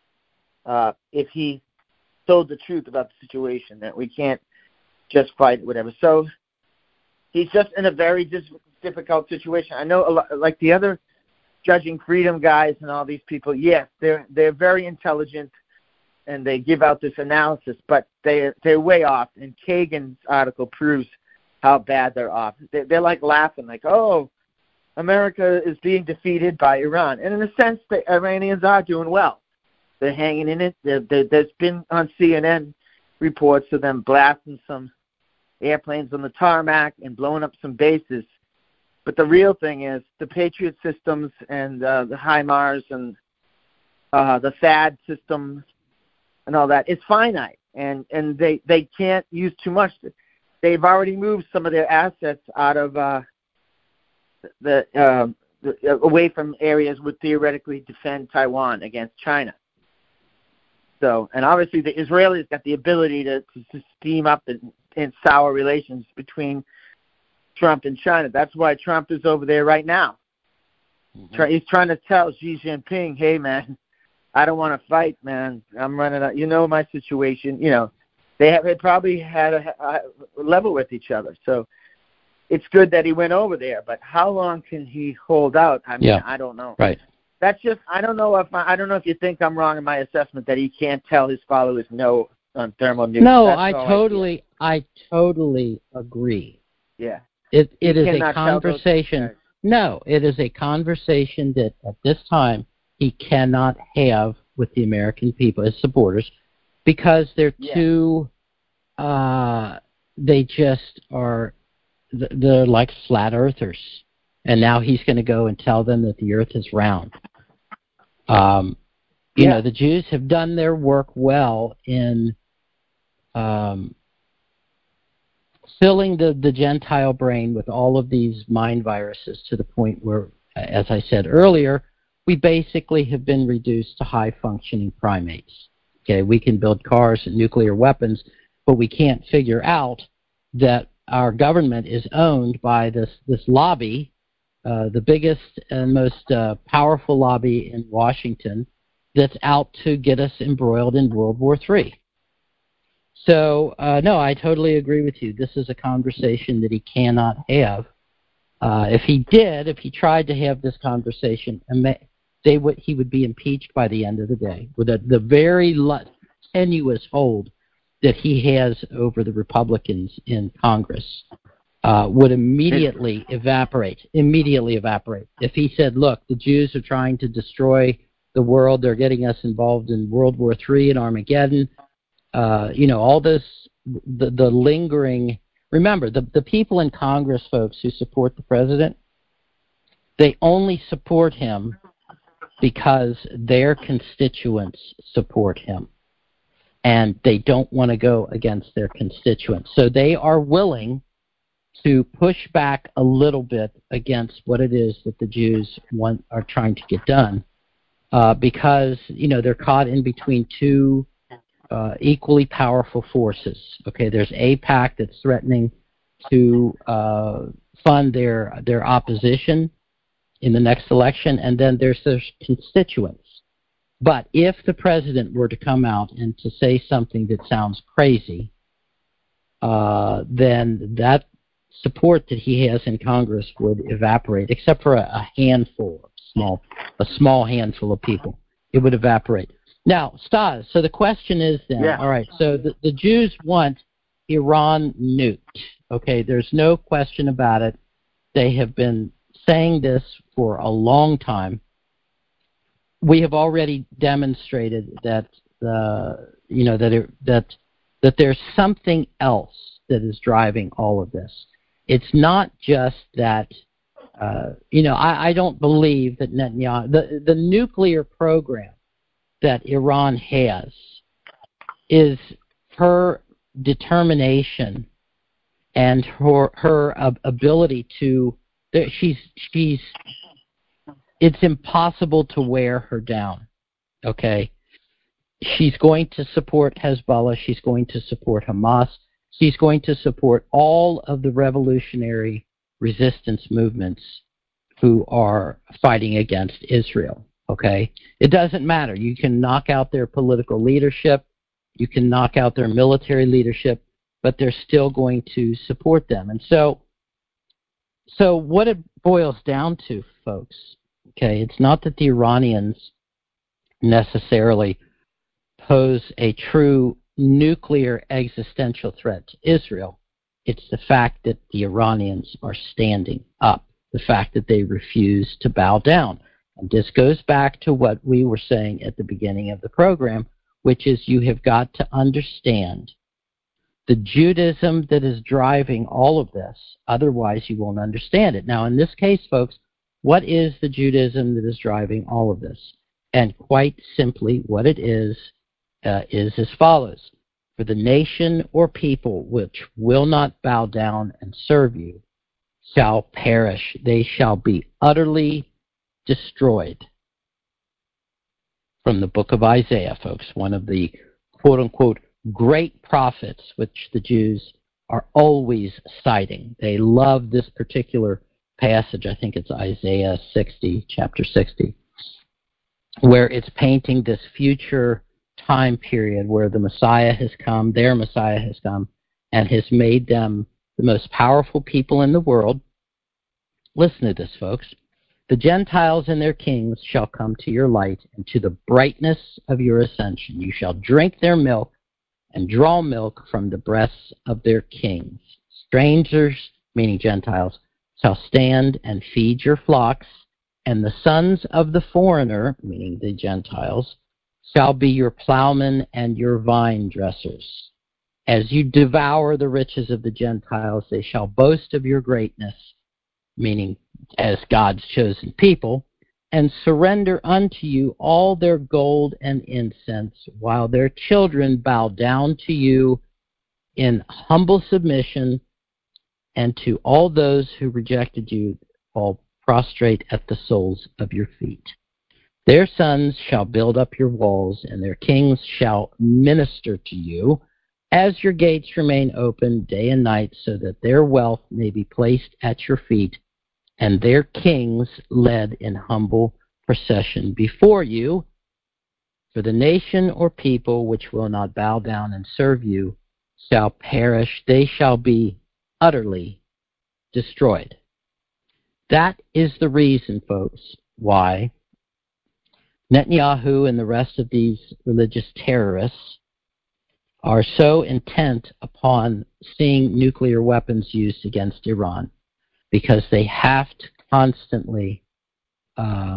[SPEAKER 5] Uh, if he told the truth about the situation, that we can't just fight whatever. So he's just in a very dis- difficult situation. I know, a lot, like the other Judging Freedom guys and all these people, yes, they're they're very intelligent and they give out this analysis, but they're, they're way off. And Kagan's article proves how bad they're off. They're, they're like laughing, like, oh, America is being defeated by Iran. And in a sense, the Iranians are doing well. They're hanging in it. They're, they're, there's been on C N N reports of them blasting some airplanes on the tarmac and blowing up some bases. But the real thing is the Patriot systems and uh, the HIMARS and uh, the T H A D system and all that is finite, and, and they, they can't use too much. They've already moved some of their assets out of uh, the, uh, the away from areas would theoretically defend Taiwan against China. So, and obviously the Israelis got the ability to, to, to steam up the, and sour relations between Trump and China. That's why Trump is over there right now. Mm-hmm. He's trying to tell Xi Jinping, hey, man, I don't want to fight, man. I'm running out. You know my situation. You know, they have they probably had a, a level with each other. So it's good that he went over there. But how long can he hold out? I mean,
[SPEAKER 3] yeah.
[SPEAKER 5] I don't know.
[SPEAKER 3] Right.
[SPEAKER 5] That's just, I don't know if I, I don't know if you think I'm wrong in my assessment that he can't tell his followers no on thermal nukes.
[SPEAKER 3] No,
[SPEAKER 5] That's
[SPEAKER 3] I totally, I, I totally agree.
[SPEAKER 5] Yeah.
[SPEAKER 3] It it
[SPEAKER 5] he
[SPEAKER 3] is a conversation. No, it is a conversation that at this time he cannot have with the American people, his supporters, because they're
[SPEAKER 5] yeah.
[SPEAKER 3] too, uh, they just are, they're like flat earthers. And now he's going to go and tell them that the earth is round. Um, you
[SPEAKER 5] yeah.
[SPEAKER 3] know, the Jews have done their work well in um, filling the, the Gentile brain with all of these mind viruses to the point where, as I said earlier, we basically have been reduced to high-functioning primates. Okay, we can build cars and nuclear weapons, but we can't figure out that our government is owned by this, this lobby, Uh, the biggest and most uh, powerful lobby in Washington that's out to get us embroiled in World War Three. So, uh, no, I totally agree with you. This is a conversation that he cannot have. Uh, if he did, if he tried to have this conversation, they would, he would be impeached by the end of the day with a, the very tenuous hold that he has over the Republicans in Congress. Uh, would immediately evaporate, immediately evaporate. If he said, look, the Jews are trying to destroy the world. They're getting us involved in World War Three and Armageddon. Uh, you know, all this, the, the lingering. Remember, the, the people in Congress, folks, who support the president, they only support him because their constituents support him. And they don't want to go against their constituents. So they are willing to push back a little bit against what it is that the Jews want, are trying to get done, uh, because, you know, they're caught in between two uh, equally powerful forces. Okay, there's AIPAC that's threatening to uh, fund their their opposition in the next election, and then there's their constituents. But if the president were to come out and to say something that sounds crazy, uh, then that support that he has in Congress would evaporate, except for a, a handful, of small, a small handful of people. It would evaporate. Now, Stas, so the question is then,
[SPEAKER 5] yeah.
[SPEAKER 3] all right, so the, the Jews want Iran nuked. Okay, there's no question about it. They have been saying this for a long time. We have already demonstrated that uh, you know that it, that that there's something else that is driving all of this. It's not just that uh, you know I, I don't believe that Netanyahu the the nuclear program that Iran has is her determination and her her ability to she's she's it's impossible to wear her down, okay? She's going to support Hezbollah. She's going to support Hamas. She's going to support all of the revolutionary resistance movements who are fighting against Israel, okay? It doesn't matter. You can knock out their political leadership. You can knock out their military leadership, but they're still going to support them. And so, so what it boils down to, folks, okay, it's not that the Iranians necessarily pose a true nuclear existential threat to Israel. It's the fact that the Iranians are standing up, the fact that they refuse to bow down. And this goes back to what we were saying at the beginning of the program, which is you have got to understand the Judaism that is driving all of this. Otherwise, you won't understand it. Now, in this case, folks, what is the Judaism that is driving all of this? And quite simply, what it is, uh, is as follows. For the nation or people which will not bow down and serve you shall perish. They shall be utterly destroyed. From the book of Isaiah, folks, one of the quote-unquote great prophets which the Jews are always citing. They love this particular passage. I think it's Isaiah sixty, chapter sixty, where it's painting this future time period where the Messiah has come, their Messiah has come, and has made them the most powerful people in the world. Listen to this, folks. The Gentiles and their kings shall come to your light, and to the brightness of your ascension. You shall drink their milk and draw milk from the breasts of their kings. Strangers, meaning Gentiles, shall stand and feed your flocks, and the sons of the foreigner, meaning the Gentiles, shall be your plowmen and your vine dressers. As you devour the riches of the Gentiles, they shall boast of your greatness, meaning as God's chosen people, and surrender unto you all their gold and incense, while their children bow down to you in humble submission, and to all those who rejected you fall prostrate at the soles of your feet. Their sons shall build up your walls, and their kings shall minister to you, as your gates remain open day and night, so that their wealth may be placed at your feet, and their kings led in humble procession before you. For the nation or people which will not bow down and serve you shall perish. They shall be utterly destroyed. That is the reason, folks, why Netanyahu and the rest of these religious terrorists are so intent upon seeing nuclear weapons used against Iran, because they have to constantly um,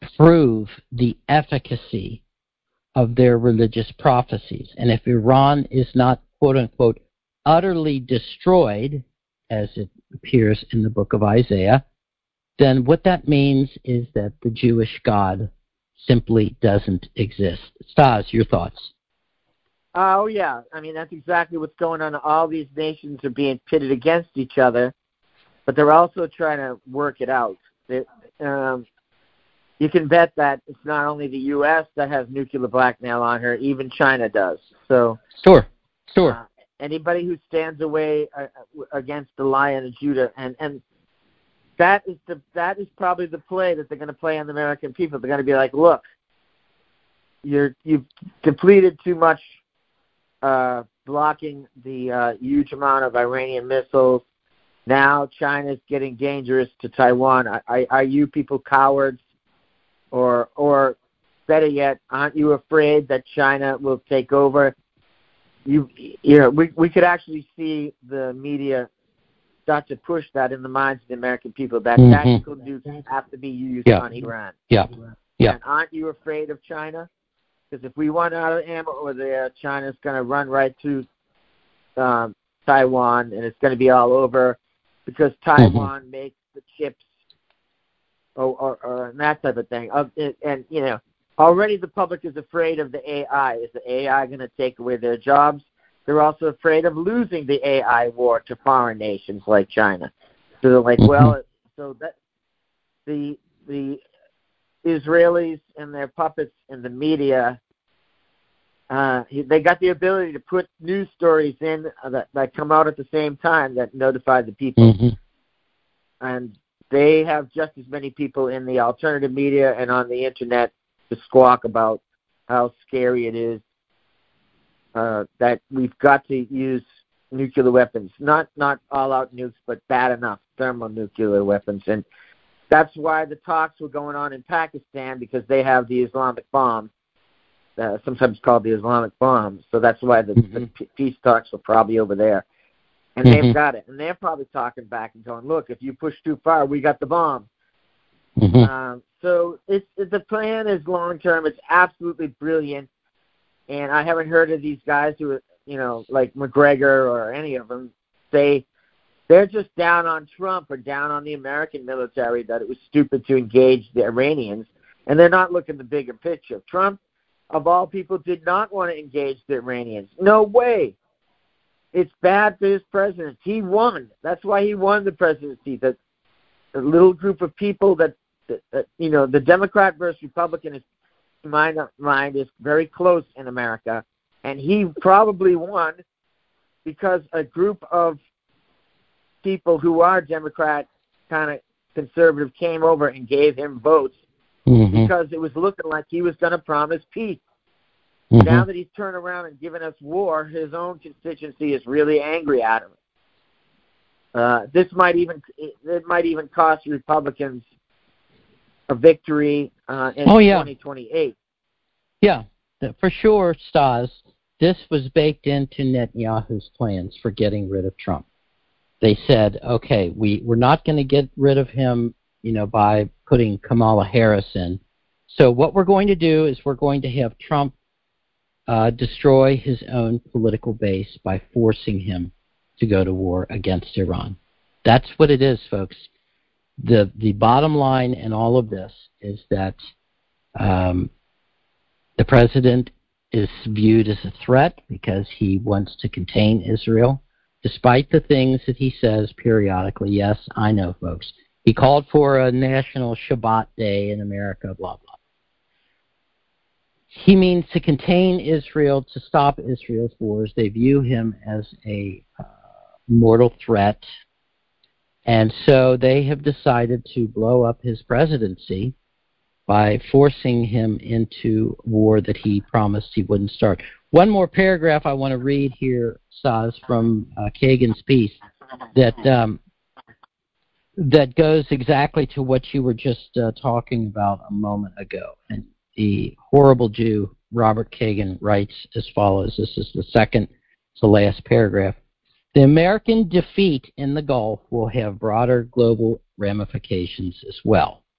[SPEAKER 3] prove the efficacy of their religious prophecies. And if Iran is not, quote unquote, utterly destroyed, as it appears in the book of Isaiah, then what that means is that the Jewish God simply doesn't exist. Stas, your thoughts?
[SPEAKER 5] Oh, yeah. I mean, that's exactly what's going on. All these nations are being pitted against each other, but they're also trying to work it out. They, um, you can bet that it's not only the U S that has nuclear blackmail on her, even China does. So,
[SPEAKER 3] Sure, sure.
[SPEAKER 5] Uh, anybody who stands away uh, against the Lion of Judah, and, and that is the that is probably the play that they're going to play on the American people. They're going to be like, look, you're you've depleted too much, uh, blocking the uh, huge amount of Iranian missiles. Now China's getting dangerous to Taiwan. Are, are you people cowards? Or, or better yet, aren't you afraid that China will take over? You, you know, we we could actually see the media start to push that in the minds of the American people, that
[SPEAKER 3] mm-hmm.
[SPEAKER 5] tactical nukes have to be used
[SPEAKER 3] yeah.
[SPEAKER 5] on Iran.
[SPEAKER 3] Yeah, yeah.
[SPEAKER 5] And aren't you afraid of China? Because if we run out of ammo over there, China's going to run right to um, Taiwan, and it's going to be all over, because Taiwan mm-hmm. makes the chips or, or, or that type of thing. Uh, and, and, you know, already the public is afraid of the A I. Is the A I going to take away their jobs? They're also afraid of losing the A I war to foreign nations like China. So they're like, mm-hmm. well, so that the the Israelis and their puppets in the media, uh, they got the ability to put news stories in that, that come out at the same time that notify the people.
[SPEAKER 3] Mm-hmm.
[SPEAKER 5] And they have just as many people in the alternative media and on the internet to squawk about how scary it is uh, that we've got to use nuclear weapons. Not not all-out nukes, but bad enough thermonuclear weapons. And that's why the talks were going on in Pakistan, because they have the Islamic bomb, uh, sometimes called the Islamic bomb. So that's why the, mm-hmm. the peace talks were probably over there. And mm-hmm. they've got it. And they're probably talking back and going, look, if you push too far, we got the bomb.
[SPEAKER 3] Mm-hmm.
[SPEAKER 5] Um, so it's, it's, the plan is long-term. It's absolutely brilliant. And I haven't heard of these guys who are, you know, like McGregor or any of them, say they're just down on Trump or down on the American military, that it was stupid to engage the Iranians. And they're not looking at the bigger picture. Trump, of all people, did not want to engage the Iranians. No way. It's bad for his presidency. He won. That's why he won the presidency. The, the little group of people that, that, that, you know, the Democrat versus Republican is, in my mind, is very close in America. And he probably won because a group of people who are Democrat, kind of conservative, came over and gave him votes mm-hmm. because it was looking like he was going to promise peace. Mm-hmm. Now that he's turned around and given us war, his own constituency is really angry at him. Uh, this might even it might even cost Republicans a victory uh, in
[SPEAKER 3] oh, yeah.
[SPEAKER 5] twenty twenty-eight.
[SPEAKER 3] Yeah, for sure, Stas. This was baked into Netanyahu's plans for getting rid of Trump. They said, okay, we, we're not going to get rid of him, you know, by putting Kamala Harris in. So what we're going to do is we're going to have Trump Uh, destroy his own political base by forcing him to go to war against Iran. That's what it is, folks. The the bottom line in all of this is that um, the president is viewed as a threat because he wants to contain Israel, despite the things that he says periodically. Yes, I know, folks. He called for a national Shabbat day in America, blah, blah. He means to contain Israel, to stop Israel's wars. They view him as a uh, mortal threat. And so they have decided to blow up his presidency by forcing him into war that he promised he wouldn't start. One more paragraph I want to read here, Saz, from uh, Kagan's piece that um, that goes exactly to what you were just uh, talking about a moment ago. And the horrible Jew, Robert Kagan, writes as follows. This is the second to last paragraph. The American defeat in the Gulf will have broader global ramifications as well.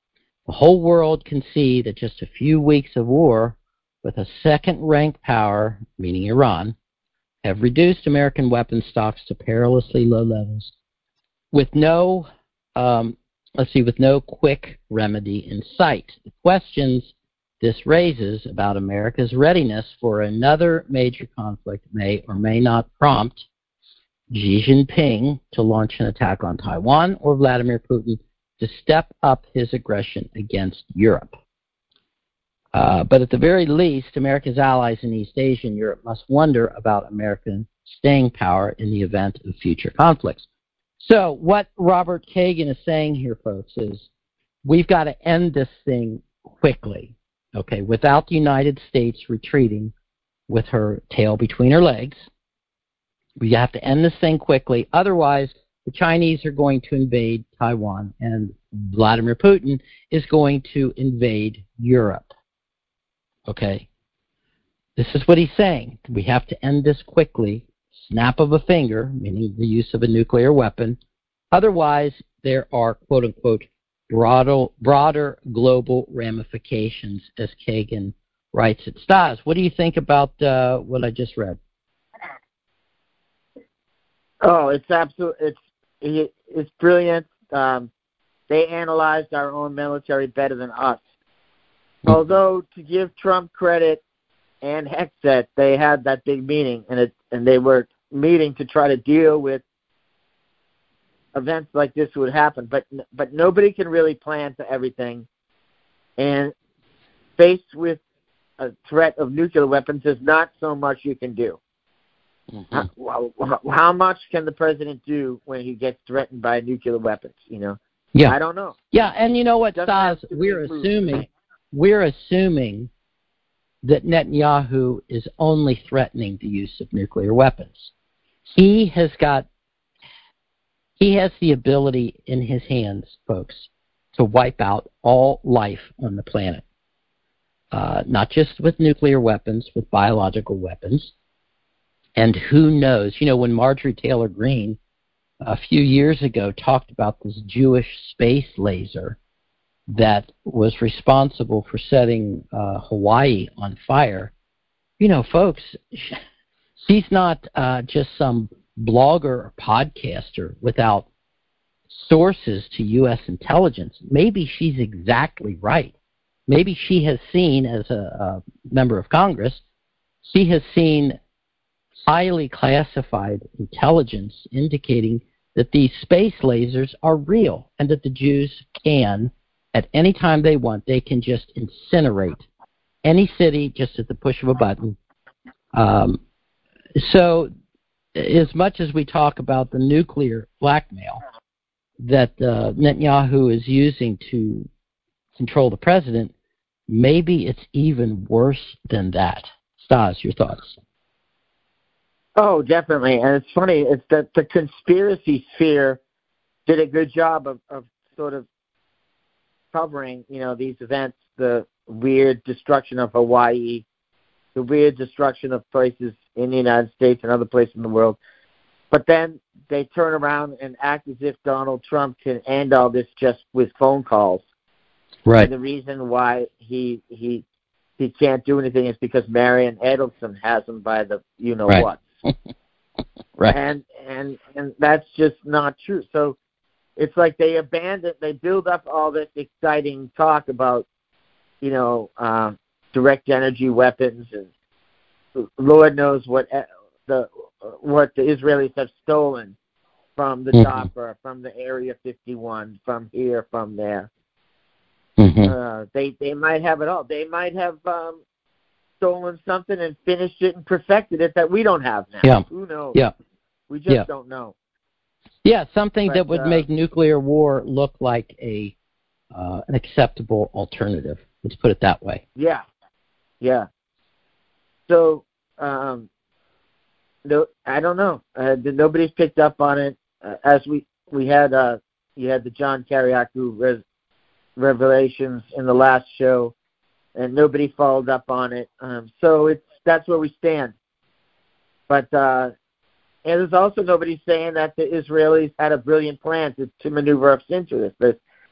[SPEAKER 3] The whole world can see that just a few weeks of war with a second-ranked power, meaning Iran, have reduced American weapon stocks to perilously low levels with no, um, let's see, with no quick remedy in sight. The questions this raises about America's readiness for another major conflict may or may not prompt Xi Jinping to launch an attack on Taiwan or Vladimir Putin to step up his aggression against Europe. Uh, but at the very least, America's allies in East Asia and Europe must wonder about American staying power in the event of future conflicts. So what Robert Kagan is saying here, folks, is we've got to end this thing quickly, okay, without the United States retreating with her tail between her legs. We have to end this thing quickly. Otherwise, the Chinese are going to invade Taiwan, and Vladimir Putin is going to invade Europe. Okay? This is what he's saying. We have to end this quickly. Snap of a finger, meaning the use of a nuclear weapon. Otherwise, there are, quote-unquote, broader, broader global ramifications, as Kagan writes at Stas. What do you think about uh, what I just read?
[SPEAKER 5] Oh, it's absolutely it's it's brilliant. Um, they analyzed our own military better than us. Mm-hmm. Although, to give Trump credit and Hegseth, they had that big meeting, and it and they were meeting to try to deal with events like this would happen. But but nobody can really plan for everything, and faced with a threat of nuclear weapons, there's not so much you can do. Mm-hmm. How, how much can the president do when he gets threatened by nuclear weapons? You know,
[SPEAKER 3] yeah,
[SPEAKER 5] I don't know.
[SPEAKER 3] Yeah, and you know what, Stas? We're assuming we're assuming that Netanyahu is only threatening the use of nuclear weapons. He has got, he has the ability in his hands, folks, to wipe out all life on the planet. Uh, not just with nuclear weapons, with biological weapons. And who knows, you know, when Marjorie Taylor Greene a few years ago talked about this Jewish space laser that was responsible for setting uh, Hawaii on fire, you know, folks, she's not uh, just some blogger or podcaster without sources to U S intelligence. Maybe she's exactly right. Maybe she has seen, as a, a member of Congress, she has seen highly classified intelligence indicating that these space lasers are real and that the Jews can, at any time they want, they can just incinerate any city just at the push of a button. Um, so as much as we talk about the nuclear blackmail that uh, Netanyahu is using to control the president, maybe it's even worse than that. Stas, your thoughts?
[SPEAKER 5] Oh, definitely. And it's funny, it's that the conspiracy sphere did a good job of, of sort of covering, you know, these events, the weird destruction of Hawaii, the weird destruction of places in the United States and other places in the world. But then they turn around and act as if Donald Trump can end all this just with phone calls.
[SPEAKER 3] Right.
[SPEAKER 5] And the reason why he he he can't do anything is because Marian Edelson has him by the you know
[SPEAKER 3] right.
[SPEAKER 5] what.
[SPEAKER 3] Right.
[SPEAKER 5] And and and that's just not true. So it's like they abandon, they build up all this exciting talk about, you know, uh, direct energy weapons, and Lord knows what the what the Israelis have stolen from the
[SPEAKER 3] mm-hmm.
[SPEAKER 5] chopper, from the Area fifty-one, from here, from there.
[SPEAKER 3] Mm-hmm.
[SPEAKER 5] Uh, they they might have it all. They might have um, stolen something and finished it and perfected it that we don't have now.
[SPEAKER 3] Yeah.
[SPEAKER 5] Who knows?
[SPEAKER 3] Yeah.
[SPEAKER 5] We just
[SPEAKER 3] yeah.
[SPEAKER 5] don't know.
[SPEAKER 3] Yeah, something
[SPEAKER 5] but,
[SPEAKER 3] that would
[SPEAKER 5] uh,
[SPEAKER 3] make nuclear war look like a uh, an acceptable alternative. Let's put it that way.
[SPEAKER 5] Yeah. Yeah. So, um, no, I don't know. Uh, nobody's picked up on it. Uh, as we we had, uh, you had the John Kiriakou res- revelations in the last show, and nobody followed up on it. Um, so it's that's where we stand. But uh, and there's also nobody saying that the Israelis had a brilliant plan to, to maneuver us into this. There's,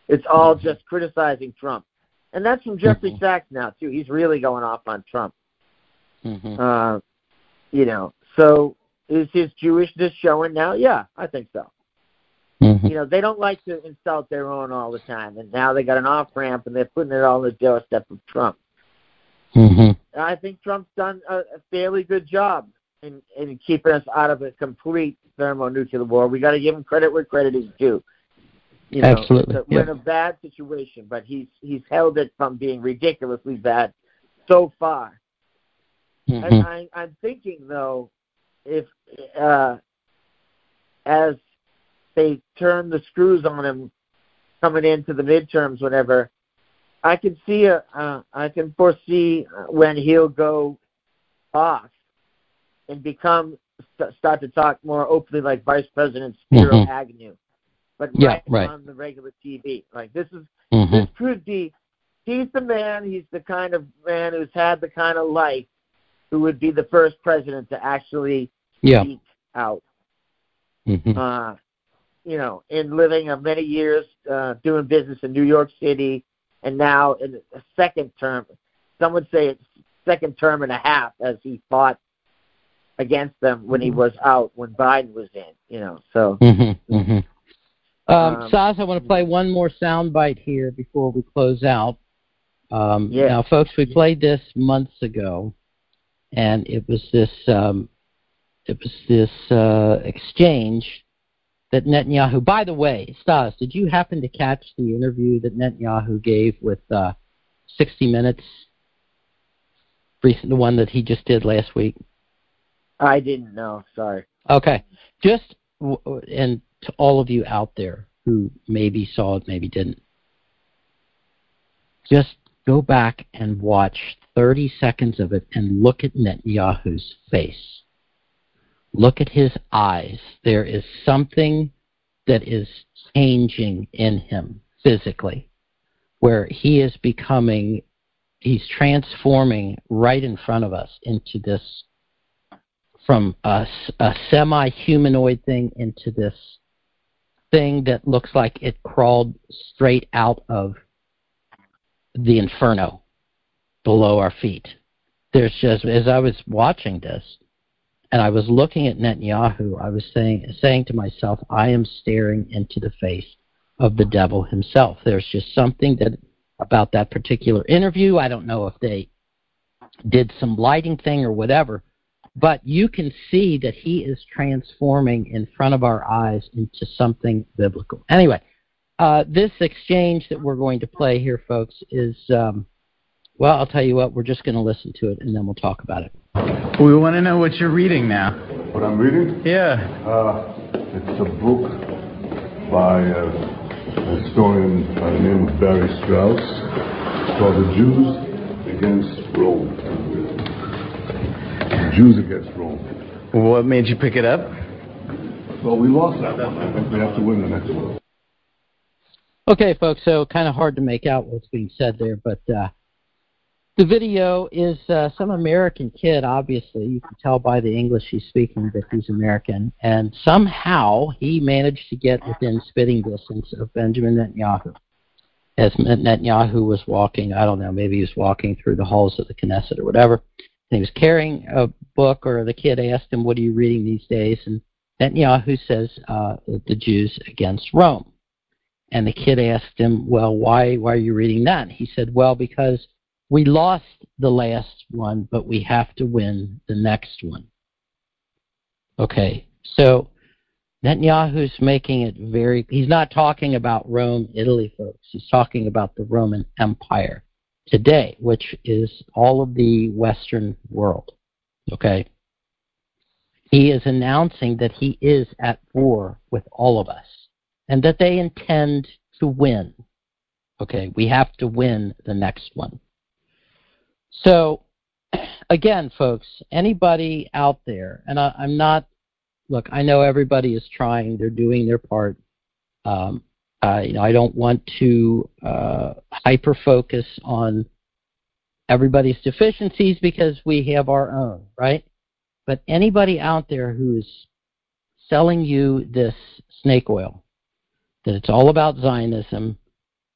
[SPEAKER 5] It's all just criticizing Trump. And that's from Jeffrey
[SPEAKER 3] mm-hmm.
[SPEAKER 5] Sachs now, too. He's really going off on Trump.
[SPEAKER 3] Mm-hmm.
[SPEAKER 5] Uh, you know, so is his Jewishness showing now? Yeah, I think so.
[SPEAKER 3] Mm-hmm.
[SPEAKER 5] You know, they don't like to insult their own all the time, and now they got an off-ramp, and they're putting it all on the doorstep of Trump.
[SPEAKER 3] Mm-hmm.
[SPEAKER 5] I think Trump's done a, a fairly good job in, in keeping us out of a complete thermonuclear war. We got to give him credit where credit is due. You know,
[SPEAKER 3] Absolutely.
[SPEAKER 5] We're
[SPEAKER 3] yep.
[SPEAKER 5] in a bad situation, but he's he's held it from being ridiculously bad so far.
[SPEAKER 3] Mm-hmm.
[SPEAKER 5] And I, I'm thinking, though, if uh, as they turn the screws on him coming into the midterms, whatever, I can see a, uh, I can foresee when he'll go off and become start to talk more openly like Vice President Spiro
[SPEAKER 3] mm-hmm.
[SPEAKER 5] Agnew, but
[SPEAKER 3] yeah,
[SPEAKER 5] right,
[SPEAKER 3] right
[SPEAKER 5] on the regular T V. Like this is
[SPEAKER 3] mm-hmm.
[SPEAKER 5] this could be. He's the man. He's the kind of man who's had the kind of life who would be the first president to actually
[SPEAKER 3] yeah.
[SPEAKER 5] speak out.
[SPEAKER 3] Mm-hmm.
[SPEAKER 5] Uh, you know, in living uh, many years uh, doing business in New York City, and now in a second term, some would say it's second term and a half as he fought against them when he was out, when Biden was in, you know, so.
[SPEAKER 3] Mm-hmm. Mm-hmm. Um,
[SPEAKER 5] um,
[SPEAKER 3] Saz, I want to play one more soundbite here before we close out. Um,
[SPEAKER 5] yeah.
[SPEAKER 3] Now, folks, we played this months ago, and it was this um, it was this uh, exchange that Netanyahu. By the way, Stas, did you happen to catch the interview that Netanyahu gave with uh, sixty minutes? Recent, the one that he just did last week.
[SPEAKER 5] I didn't know. Sorry.
[SPEAKER 3] Okay, just and to all of you out there who maybe saw it, maybe didn't, just go back and watch thirty seconds of it and look at Netanyahu's face. Look at his eyes. There is something that is changing in him physically, where he is becoming, he's transforming right in front of us into this, from a, a semi-humanoid thing into this thing that looks like it crawled straight out of the inferno below our feet. There's just, as I was watching this, and I was looking at Netanyahu, I was saying saying to myself, I am staring into the face of the devil himself. There's just something that about that particular interview. I don't know if they did some lighting thing or whatever, but you can see that he is transforming in front of our eyes into something biblical. Anyway, uh, this exchange that we're going to play here, folks, is, um, well, I'll tell you what, we're just going to listen to it, and then we'll talk about it.
[SPEAKER 6] We want to know what you're reading now.
[SPEAKER 7] What I'm reading?
[SPEAKER 6] Yeah.
[SPEAKER 7] Uh, it's a book by uh, a historian by the name of Barry Strauss. It's called The Jews Against Rome. The Jews Against Rome.
[SPEAKER 6] What made you pick it up?
[SPEAKER 7] Well, we lost that one. I think we have to win the next one.
[SPEAKER 3] Okay, folks, so kind of hard to make out what's being said there, but uh, the video is uh, some American kid, obviously. You can tell by the English he's speaking that he's American. And somehow he managed to get within spitting distance of Benjamin Netanyahu. As Netanyahu was walking, I don't know, maybe he was walking through the halls of the Knesset or whatever. And he was carrying a book, or the kid asked him, what are you reading these days? And Netanyahu says, uh, The Jews Against Rome. And the kid asked him, well, why, why are you reading that? And he said, well, because we lost the last one, but we have to win the next one. Okay, so Netanyahu's making it very, he's not talking about Rome, Italy, folks. He's talking about the Roman Empire today, which is all of the Western world. Okay? He is announcing that he is at war with all of us and that they intend to win. Okay, we have to win the next one. So, again, folks, anybody out there, and I, I'm not, look, I know everybody is trying, they're doing their part. Um, I, you know, I don't want to uh, hyper-focus on everybody's deficiencies because we have our own, right? But anybody out there who is selling you this snake oil, that it's all about Zionism,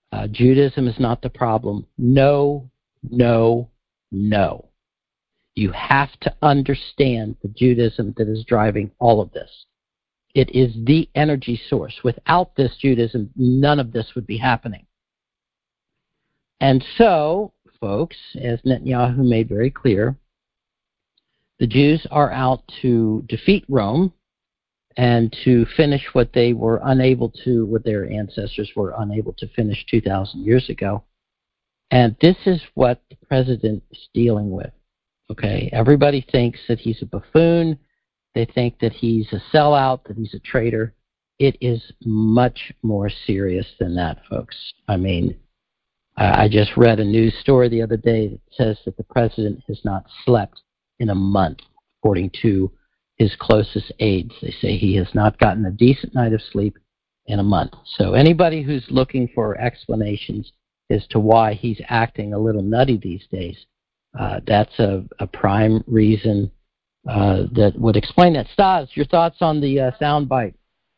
[SPEAKER 3] Uh, Judaism is not the problem. No, no, no. You have to understand the Judaism that is driving all of this. It is the energy source. Without this Judaism, none of this would be happening. And so, folks, as Netanyahu made very clear, the Jews are out to defeat Rome and to finish what they were unable to, what their ancestors were unable to finish two thousand years ago. And this is what the president is dealing with. Okay, everybody thinks that he's a buffoon. They think that he's a sellout, that he's a traitor. It is much more serious than that, folks. I mean, I just read a news story the other day that says that the president has not slept in a month, according to his closest aides. They say he has not gotten a decent night of sleep in a month. So anybody who's looking for explanations as to why he's acting a little nutty these days, uh, that's a, a prime reason uh, that would explain that. Stas, your thoughts on the uh, sound bite?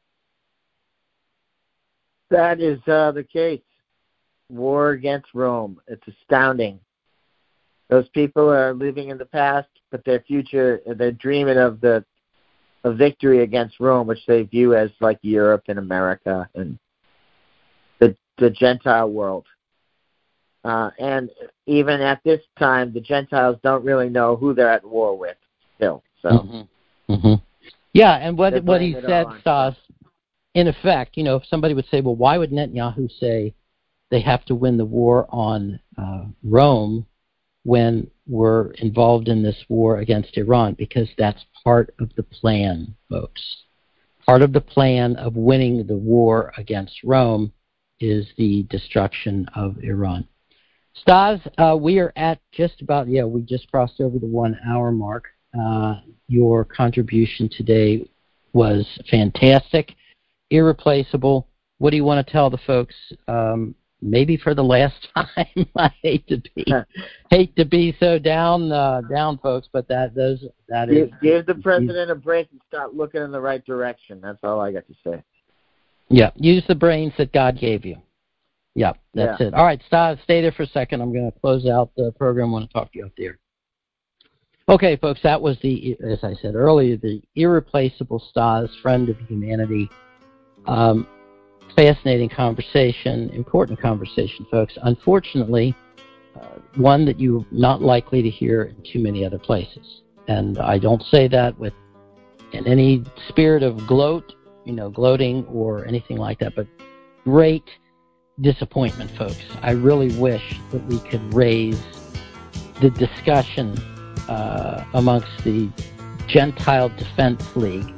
[SPEAKER 5] That is uh, the case. War against Rome. It's astounding. Those people are living in the past, but their future, they're dreaming of the a victory against Rome, which they view as like Europe and America and the the Gentile world. Uh, and even at this time, the Gentiles don't really know who they're at war with still. So,
[SPEAKER 3] mm-hmm. Mm-hmm. Yeah, and what what he said, Stas, in effect, you know, if somebody would say, well, why would Netanyahu say they have to win the war on uh, Rome when we're involved in this war against Iran? Because that's part of the plan, folks. Part of the plan of winning the war against Rome is the destruction of Iran. Stas, uh, we are at just about, yeah, we just crossed over the one-hour mark. Uh, your contribution today was fantastic, irreplaceable. What do you want to tell the folks? Um, maybe for the last time. I hate to be hate to be so down, uh, down, folks, but that those that
[SPEAKER 5] give,
[SPEAKER 3] is
[SPEAKER 5] give the president a break and start looking in the right direction. That's all I got to say.
[SPEAKER 3] Yeah, use the brains that God gave you. Yeah, that's
[SPEAKER 5] yeah.
[SPEAKER 3] it. All right, Stas, stay there for a second. I'm going to close out the program. I want to talk to you up there. Okay, folks, that was the, as I said earlier, the irreplaceable Stas, friend of humanity. Um, fascinating conversation, important conversation, folks. Unfortunately, uh, one that you're not likely to hear in too many other places. And I don't say that with in any spirit of gloat, you know, gloating or anything like that, but great disappointment, folks. I really wish that we could raise the discussion uh, amongst the Gentile Defense League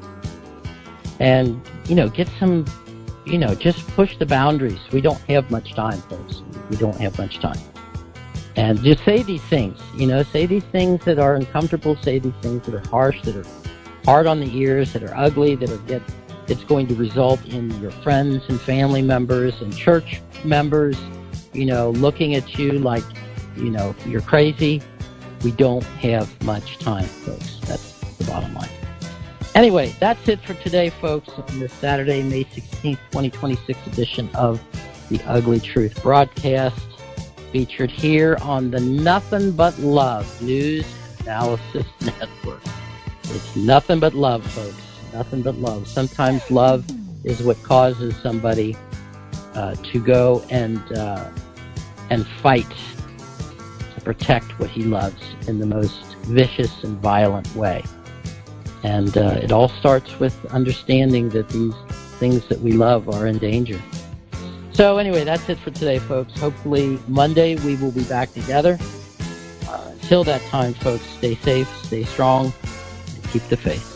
[SPEAKER 3] and, you know, get some, you know, just push the boundaries. We don't have much time, folks. We don't have much time. And just say these things, you know, say these things that are uncomfortable, say these things that are harsh, that are hard on the ears, that are ugly, that are get, it's going to result in your friends and family members and church members, you know, looking at you like, you know, you're crazy. We don't have much time, folks. That's the bottom line. Anyway, that's it for today, folks, on this Saturday, May sixteenth, twenty twenty-six edition of the Ugly Truth broadcast, featured here on the Nothing But Love News Analysis Network. It's nothing but love, folks. Nothing but love. Sometimes love is what causes somebody uh, to go and uh, and fight to protect what he loves in the most vicious and violent way. And uh, it all starts with understanding that these things that we love are in danger. So anyway, that's it for today, folks. Hopefully Monday we will be back together. Uh, until that time, folks, stay safe, stay strong, and keep the faith.